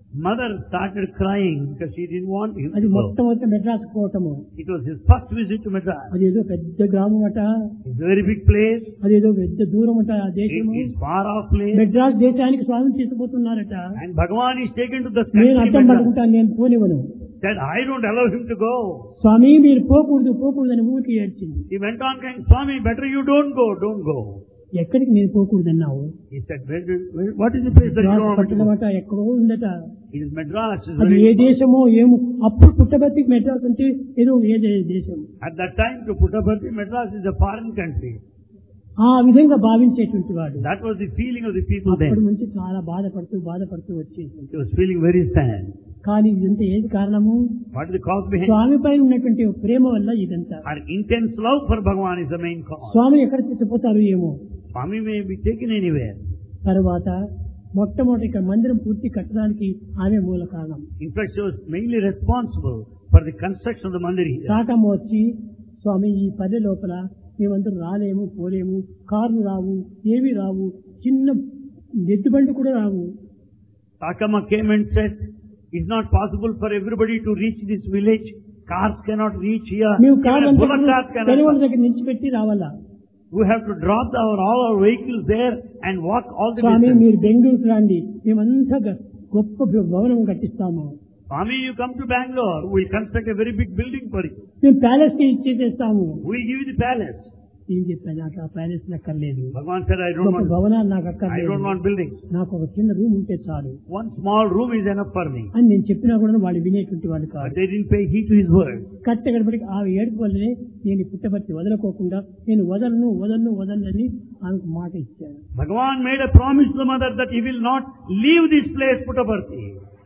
Mother started crying because she didn't want him అది to go. మొట్టమొదటి Madras పోవటము. It was his first visit to Madras. అది ఏదో పెద్ద గ్రామం అట, It's a very big place. అది ఏదో పెద్ద దూరం అట ఆ It దేశము. is far off place. Madras దేశానికి స్వామి తీసుకుపోతున్నారట. And Bhagavan is taken to the నేను country అర్థం Madras. పడుకుంటాను, నేను పోనివ్వను. Said, I don't allow him to go. స్వామి మీరు పోకూడదు పోకూడదు అని ఊరికి ఏడ్చింది. He went on saying, Swami, better you don't go, don't go. ఎక్కడికి నేను పోకూడదన్నావు? He said, where, where, what is the place that you don't want to పట్టణం go? అట ఎక్కడో ఉందట. It is Madras. It's అది ఏ very దేశమో ఏమో. అప్పుడు పుట్టబర్తికి మెడ్రాస్ అంటే ఏదో ఏ దే- దేశం. At that time, to Puttaparthi, Madras is a foreign country. ఆ విధంగా భావించేటువంటి వాడు That was the feeling of the people అప్పటి then. నుంచి చాలా బాధపడుతూ బాధపడుతూ వచ్చేసి. He was feeling very sad. కానీ ఇదంతా ఏది కారణము? What is the cause behind? స్వామి పైన ఉన్నటువంటి ప్రేమ వల్ల ఇదంతా. Our intense love for Bhagavan is the main cause. స్వామి ఎక్కడ తీసుకుపోతారు ఏమో. Swami may be taken anywhere. తర్వాత మొట్టమొదటి ఇక్కడ మందిరం పూర్తి కట్టడానికి ఆమె మూల కారణం. In fact, she was mainly responsible for the construction of the mandir here. శాఖం వచ్చి స్వామి ఈ పల్లె లోపల మేమందరం రాలేము పోలేము, కార్లు రావు, ఏవి రావు, చిన్న ఎద్దుబండి కూడా రావు. Sakama came and said, it's not possible for everybody to reach this village. Cars cannot reach here. మేము Even కార్లు a bullock cart తెలివల cannot. దగ్గర నుంచి పెట్టి రావాలా? We have to drop our, all our vehicles there and walk all the Swamy distance. మీరు బెంగళూరుకు రండి, మేమంతా గ- గొప్ప భవనం కట్టిస్తాము, Swami, you come to Bangalore, we'll construct a very big building for you. మేము ప్యాలెస్ కి ఇచ్చేసేస్తాము. We'll give you the palace. ఏం చెప్పాను, నాకు ఆ ప్యాలెస్ అక్కర్లేదు, Bhagavan said, I don't గొప్ప want, భవనాలు నాకు I అక్కర్లేదు, don't want buildings. నాకు ఒక చిన్న రూమ్ ఉంటే చాలు One small room is enough for me. అని నేను చెప్పినా కూడా వాళ్ళు వినేటువంటి వాళ్ళు But కాదు. they didn't pay heed to his words. కట్టగడపడికి ఆ ఏడుపు వల్లనే నేను పుట్టబట్టి వదలకోకుండా నేను వదలను వదలను వదలని ఆమెకు మాట ఇచ్చాను. Bhagavan made a promise to the mother that he will not leave this place, Puttaparthi.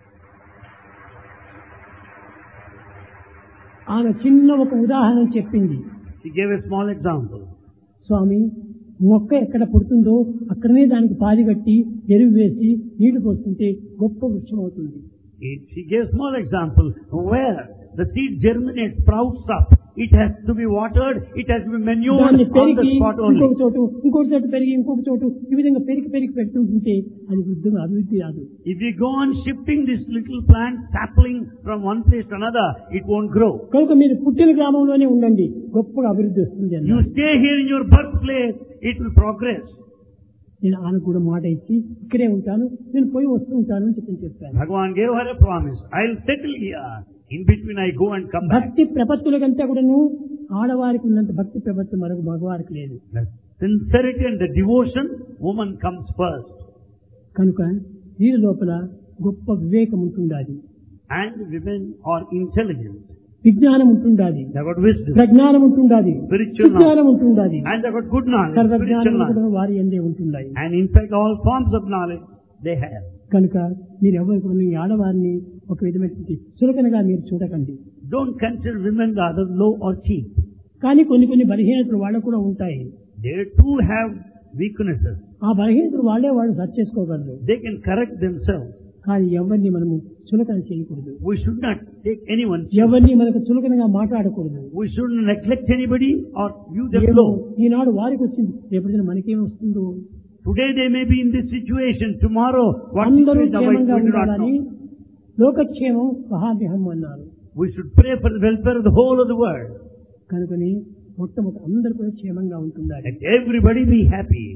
ఆమె చిన్న ఒక ఉదాహరణ చెప్పింది. She gave a small example. స్వామి మొక్క ఎక్కడ పుడుతుందో అక్కడనే దానికి పాది కట్టి ఎరువు వేసి నీళ్లు పోస్తుంటే గొప్ప వృక్షం అవుతుంది. It- She gave a small example where the seed germinates, sprouts up. It has to be watered, it has to be manured దాన్ని on the పెరిగి spot ఇంకొక only. చోటు ఇంకొక చోటు పెరిగి ఇంకొక చోటు ఈ విధంగా పెరిగి పెరిగి పెట్టుకుంటుంటే అది వృద్ధి అభివృద్ధి రాదు. If we go on shifting this little plant sapling from one place to another, it won't grow. కనుక మీరు పుట్టిన గ్రామంలోనే ఉండండి, గొప్పగా అభివృద్ధి వస్తుంది You అన్నారు. stay here in your birthplace, it will progress. నేను ఆమెకు కూడా మాట ఇచ్చి ఇక్కడే ఉంటాను, నేను పోయి వస్తూ ఉంటాను అని చెప్పి చెప్పాను. Bhagavan gave her a promise. I'll settle here. In between I go and come back. భక్తి ప్రపత్తులకంతా కూడాను ఆడవారికి ఉన్నంత భక్తి ప్రపత్తి మరొక మగవారికి లేదు. The sincerity and the devotion, woman comes first. కనుక వీరి లోపల గొప్ప వివేకం ఉంటుండాలి, And women are intelligent. విజ్ఞానం ఉంటుండాలి, They got wisdom. ప్రజ్ఞానం ఉంటుండాలి, Spiritual సుజ్ఞానం ఉంటుండాలి, And they got good knowledge, spiritual సర్వజ్ఞానం knowledge. కూడా వారి ఎందే ఉంటున్నాయి. And in fact, all forms of knowledge they have. కనుక మీరు ఎవరు కూడా ఈ ఆడవారిని ఒక విధమైనటువంటి చులకనగా మీరు చూడకండి. Don't consider women rather low or cheap. కానీ కొన్ని కొన్ని బలహీనతలు వాళ్ళకు కూడా ఉంటాయి. They too have weaknesses. ఆ బలహీనతలు వాళ్ళే వాళ్ళు సరి చేసుకోగలరు. They can correct themselves. కానీ ఎవరిని మనము చులకన చేయకూడదు, We should not take anyone cheap. ఎవరిని మనకు చులకనగా మాట్లాడకూడదు. We shouldn't neglect anybody or view them ఏమో low. ఈనాడు వారికి వచ్చింది, రేపటిదిన మనకేం వస్తుందో. Today they may be in this situation. Tomorrow, what అందరూ situation awaits, క్షేమంగా we do not ఉండాలని know. లోకక్షేమం మహాదేహం అన్నారు. We should pray for the welfare of the whole of the world. కనుకని మొట్టమొదటి అందరూ కూడా క్షేమంగా ఉంటుండాలి. Let everybody be happy.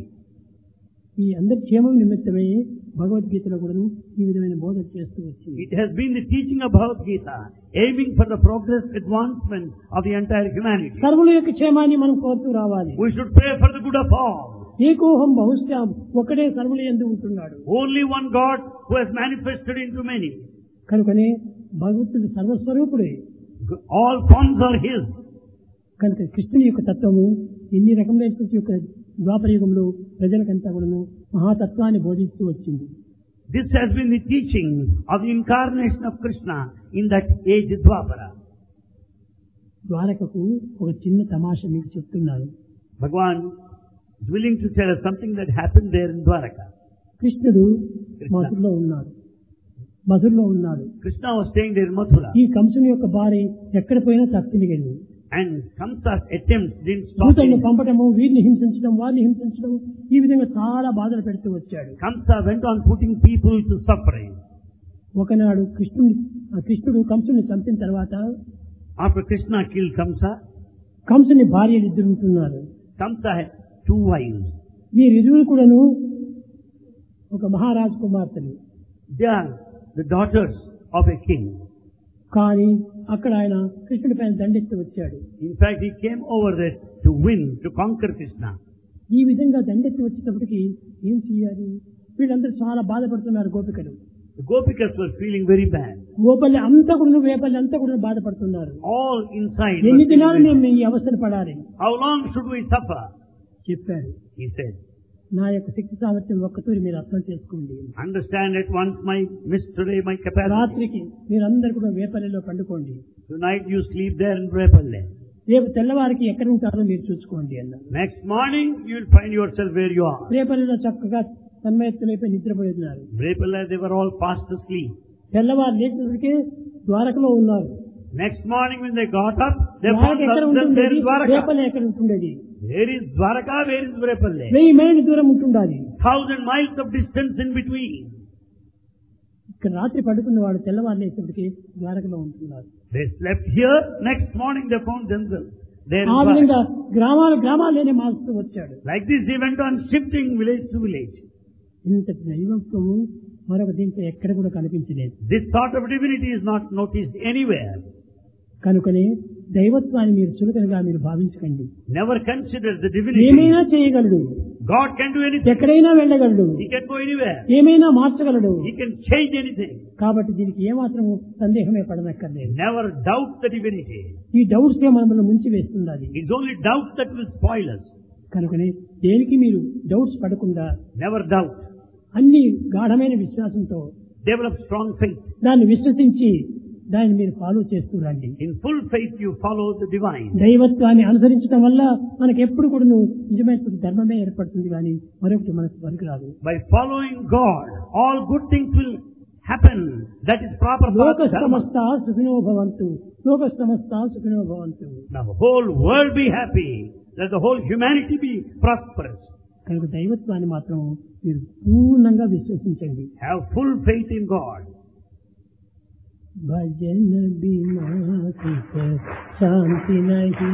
ఈ అందరి క్షేమం నిమిత్తమే భగవద్గీతలో కూడా ఈ విధమైన బోధన చేస్తూ వచ్చింది. It has been the teaching of Bhagavad Gita, aiming for the progress, advancement of the entire humanity. సర్వుల యొక్క క్షేమాన్ని మనం కోరుతూ రావాలి. We should pray for the good of all. ఏకోహం బహుశ్యాం, ఒకడే సర్వుల యందు ఉంటున్నాడు. Only one God who has manifested into many. కనుకనే భగవంతుడు సర్వస్వరూపుడే. All forms are His. కనుక కృష్ణుని యొక్క తత్వము ఎన్ని రకమైనటువంటి యొక్క ద్వాపర యుగంలో ప్రజలకంతా కూడాను మహాతత్వాన్ని బోధిస్తూ వచ్చింది. This has been the teaching of the incarnation of Krishna in that age Dwapara. ద్వారకకు ఒక చిన్న తమాషా మీకు చెప్తున్నాను. Bhagavan is willing to tell us something that happened there in Dwaraka. కృష్ణుడు కృష్ణ. మధురలో ఉన్నాడు, మధురలో ఉన్నాడు. Krishna was staying there in Mathura. ఈ కంసుని యొక్క భార్య ఎక్కడ పోయినా తప్పిలిగండి. And Kamsa's attempts didn't stop దూతలను him. పంపటము, వీరిని హింసించడం, వారిని హింసించడం, ఈ విధంగా చాలా బాధలు పెడుతూ వచ్చాడు. Kamsa went on putting people to suffering. ఒకనాడు కృష్ణుని ఆ కృష్ణుడు కంసుని చంపిన తర్వాత After Krishna killed Kamsa, కంసుని భార్యలు ఇద్దరు ఉంటున్నారు. Kamsa had two wives. వీరిరువురు కూడాను ఒక మహారాజు కుమార్తెలు. They are the daughters of a king. కానీ అక్కడ ఆయన కృష్ణుడి పైన దండెత్తి వచ్చాడు. In fact, he came over there to win, to conquer Krishna. ఈ విధంగా దండెత్తి వచ్చేటప్పటికి ఏం చేయాలి? వీళ్ళందరూ చాలా బాధపడుతున్నారు గోపికలు. The Gopikas were feeling very bad. గోపల్లి అంతా కూడా వేపల్లి అంతా కూడా బాధపడుతున్నారు. All inside. ఎన్ని దినాలు మేము ఈ అవస్థను పడాలి? How long should we suffer? చెప్పారు. He said, నా యొక్క శక్తి సామర్థ్యం ఒక్కతూరి మీరు అర్థం చేసుకోండి. understand at once my mystery, my capacity. రాత్రికి మీరందరూ కూడా వేపల్లిలో పండుకోండి. Tonight you sleep there in Repalle. రేపు తెల్లవారికి ఎక్కడ ఉంటారో మీరు చూసుకోండి అన్నారు. Next morning you will find yourself where you are. రేపల్లిలో చక్కగా తన్మయత్తులైపోయి నిద్రపోతున్నారు. Repalle, they were all fast asleep. తెల్లవారు లేచినప్పటికే ద్వారకలో ఉన్నారు. Next morning when they got up, they Dwaraka found ఎక్కడ themselves there ఉంటుండేది? in Dwaraka. Repalle ఎక్కడ ఉంటుండేది? Where is Dwaraka? Where is Repalle? వెయ్యి మైళ్ళ దూరం ఉంటుండాలి. Thousand miles of distance in between. ఇక్కడ రాత్రి పడుకున్న వాడు తెల్లవారు లేచినప్పటికీ ద్వారకలో ఉంటున్నారు. They slept here. Next morning they found themselves there in ఆ Dwaraka. విధంగా గ్రామాలు గ్రామాలనే మారుతూ వచ్చాడు. Like this he went on shifting village to village. ఇంత దైవత్వము మరొక దీంట్లో ఎక్కడ కూడా కనిపించలేదు. This sort of divinity is not noticed anywhere. కనుకనే దైవత్వాన్ని మీరు చులకనగా మీరు భావించకండి. Never consider the divinity. ఏమైనా చేయగలడు. God can do anything. ఎక్కడైనా వెళ్ళగలడు. He can go anywhere. ఏమైనా మార్చగలడు. He can change anything. కాబట్టి దీనికి ఏమాత్రము సందేహమే పడనక్కర్లేదు. Never doubt the divinity. ఈ డౌట్స్ మనల్ని ముంచి వేస్తుంది. It's only doubt that will spoil us. కనుకనే దేనికి మీరు డౌట్స్ పడకుండా Never doubt. అన్ని గాఢమైన విశ్వాసంతో Develop strong faith. దాన్ని విశ్వసించి దాన్ని మీరు ఫాలో చేస్తూ రండి. In full faith you follow the divine. దైవత్వాన్ని అనుసరించడం వల్ల మనకు ఎప్పుడు కూడా నిజమైన ధర్మమే ఏర్పడుతుంది కానీ మరొకటి మనకు పనికిరాదు. By following God, all good things will happen. That is proper path. లోక సమస్త సుఖినో భవంతు. లోక సమస్త సుఖినో భవంతు. The whole world be happy. Let the whole humanity be prosperous. కనుక దైవత్వాన్ని మాత్రం మీరు పూర్ణంగా విశ్వసించండి. Have full faith in God. భజన బినా సుఖ శాంతి నహీ.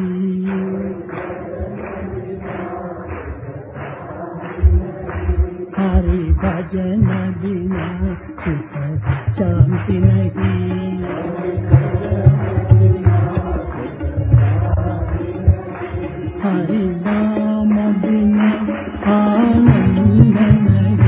హరి భజన బినా సుఖ శాంతి నహీ. హరి నామ బినా ఆనంద నహీ.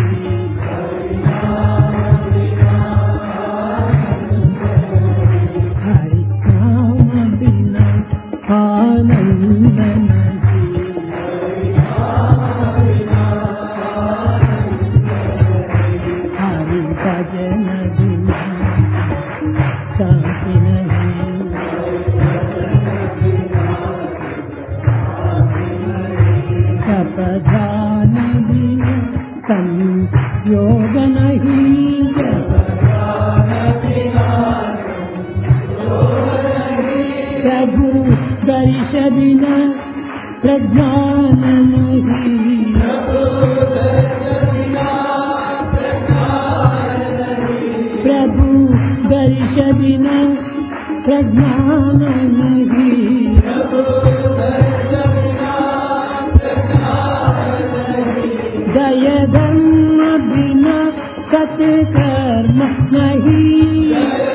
హరి నామ బినా ఆనంద నహీ. హరి భజన బినా శాంతి నహీ. जपध्यान बिना संयोग नहीं. प्रभु दर्श बिना प्रज्ञान नहीं. प्रभु दर्श बिना प्रज्ञान नहीं. दय धर्म बिना सत्कर्म नहीं.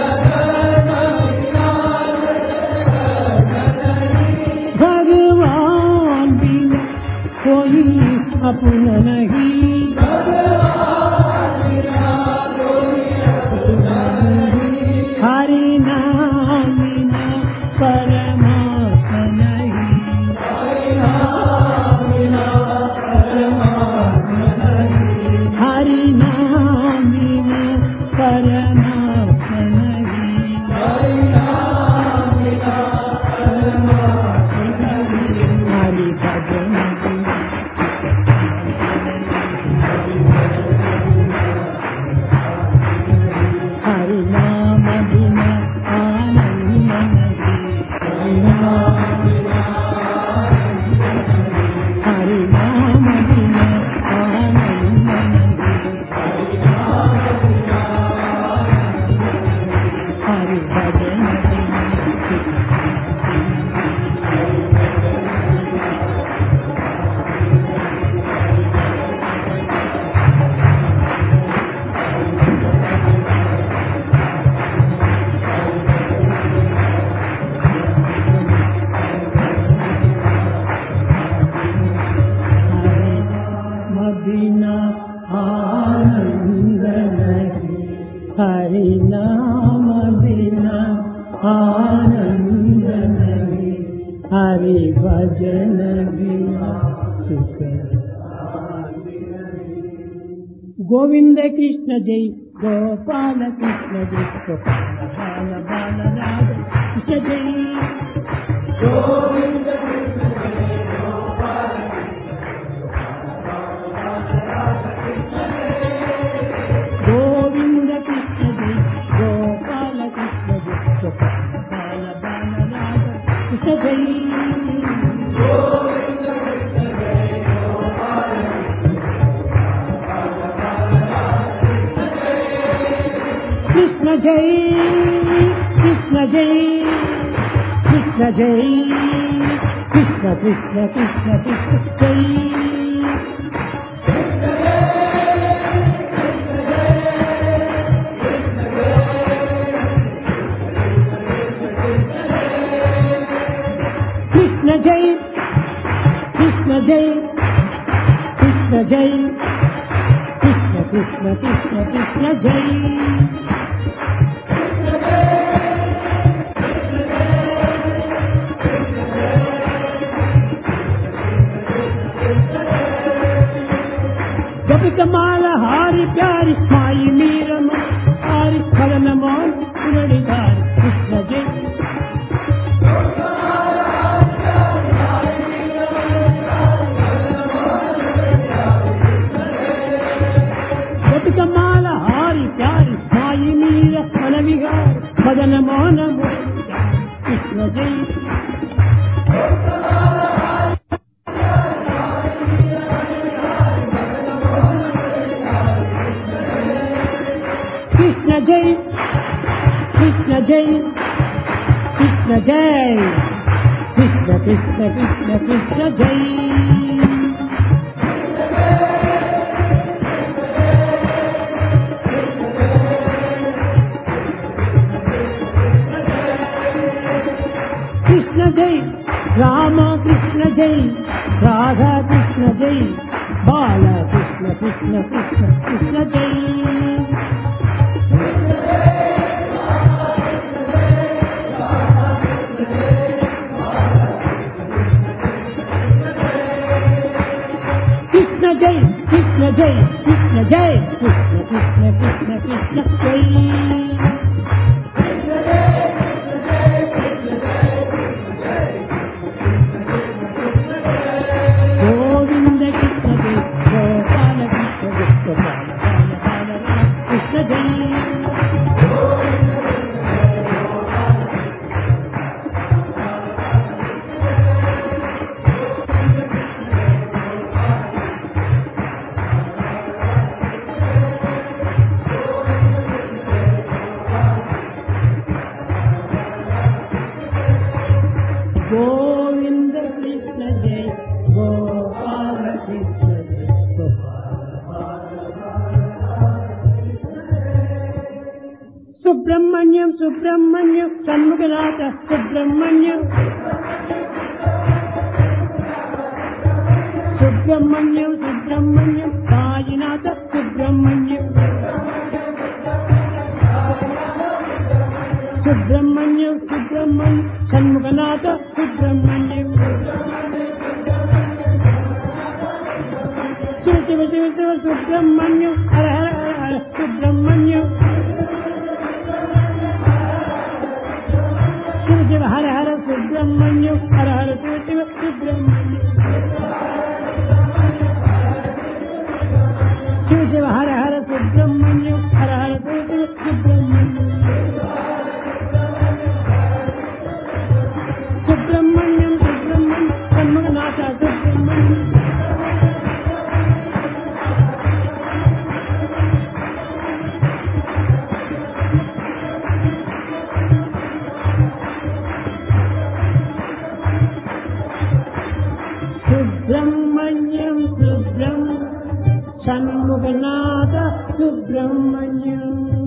भगवान बिना कोई अपना नहीं. हरि नाम बिना परमात्मा नहीं. हरि नाम बिना परमात्मा नहीं. हरि भजन भजन बिना सुख गोविंद कृष्ण जय गोपाल कृष्ण जय गोपाल बाल राधा कृष्ण जय गोविंद कृष्ण जय गोपाल गोविंद कृष्ण जय गोपाल कृष्ण जय गोपाल बाल राधा कृष्ण जय गोविंद कृष्ण जय गोपाल कृष्ण जय कृष्ण जय कृष्ण जय कृष्ण कृष्ण कृष्ण कृष्ण जय कृष्ण जय कृष्ण जय कृष्ण जय कृष्ण कृष्ण कृष्ण कृष्ण जय कमाल हारी प्यारी माई मीरम हारी फलन मोन पुरड़ीदार कृष्ण जय कमाल हारी प्यारी माई मीर फल विहार फलन मोन कृष्ण जय कृष्ण जय कृष्ण जय कृष्ण जय कृष्ण कृष्ण कृष्ण कृष्ण जय कृष्ण जय राम कृष्ण जय राधा कृष्ण जय बाला कृष्ण कृष्ण कृष्ण कृष्ण जय कृष्ण जय कृष्ण जय कृष्ण जय कृष्ण कृष्ण कृष्ण कृष्ण जय गोविंद कृष्ण जय गोपाल कृष्ण जय गोपाल बाल बाल कृष्ण जय गोविंद कृष्ण जय गोपाल कृष्ण जय सुब्रह्मण्यम सुब्रह्मण्यम षण्मुखनाथ सुब्रह्मण्यम सुब्रह्मण्यम सुब्रह्मण्यम साईनाथ सुब्रह्मण्यम सुब्रह्मण्यम सुब्रह्मण्यम षण्मुखनाथ सुब्रह्मण्यम शिव शिव शिव शिव सुब्रह्मण्यम हर हर हर हर सुब्रह्मण्यम शिव शिव हर हर सुब्रह्मण्यम हर हर शिव शिव सुब्रह्मण्यम शिव शिव हर हर सुब्रह्मण्यम हर हर शिव शिव सुब्रह्मण्यम सुब्रह्मण्यम सुब्रह्मण्यम षण्मुखनाथ सुब्रह्मण्यम सुब्रह्मण्यम सुब्रह्मण्यम षण्मुखनाथ सुब्रह्मण्यम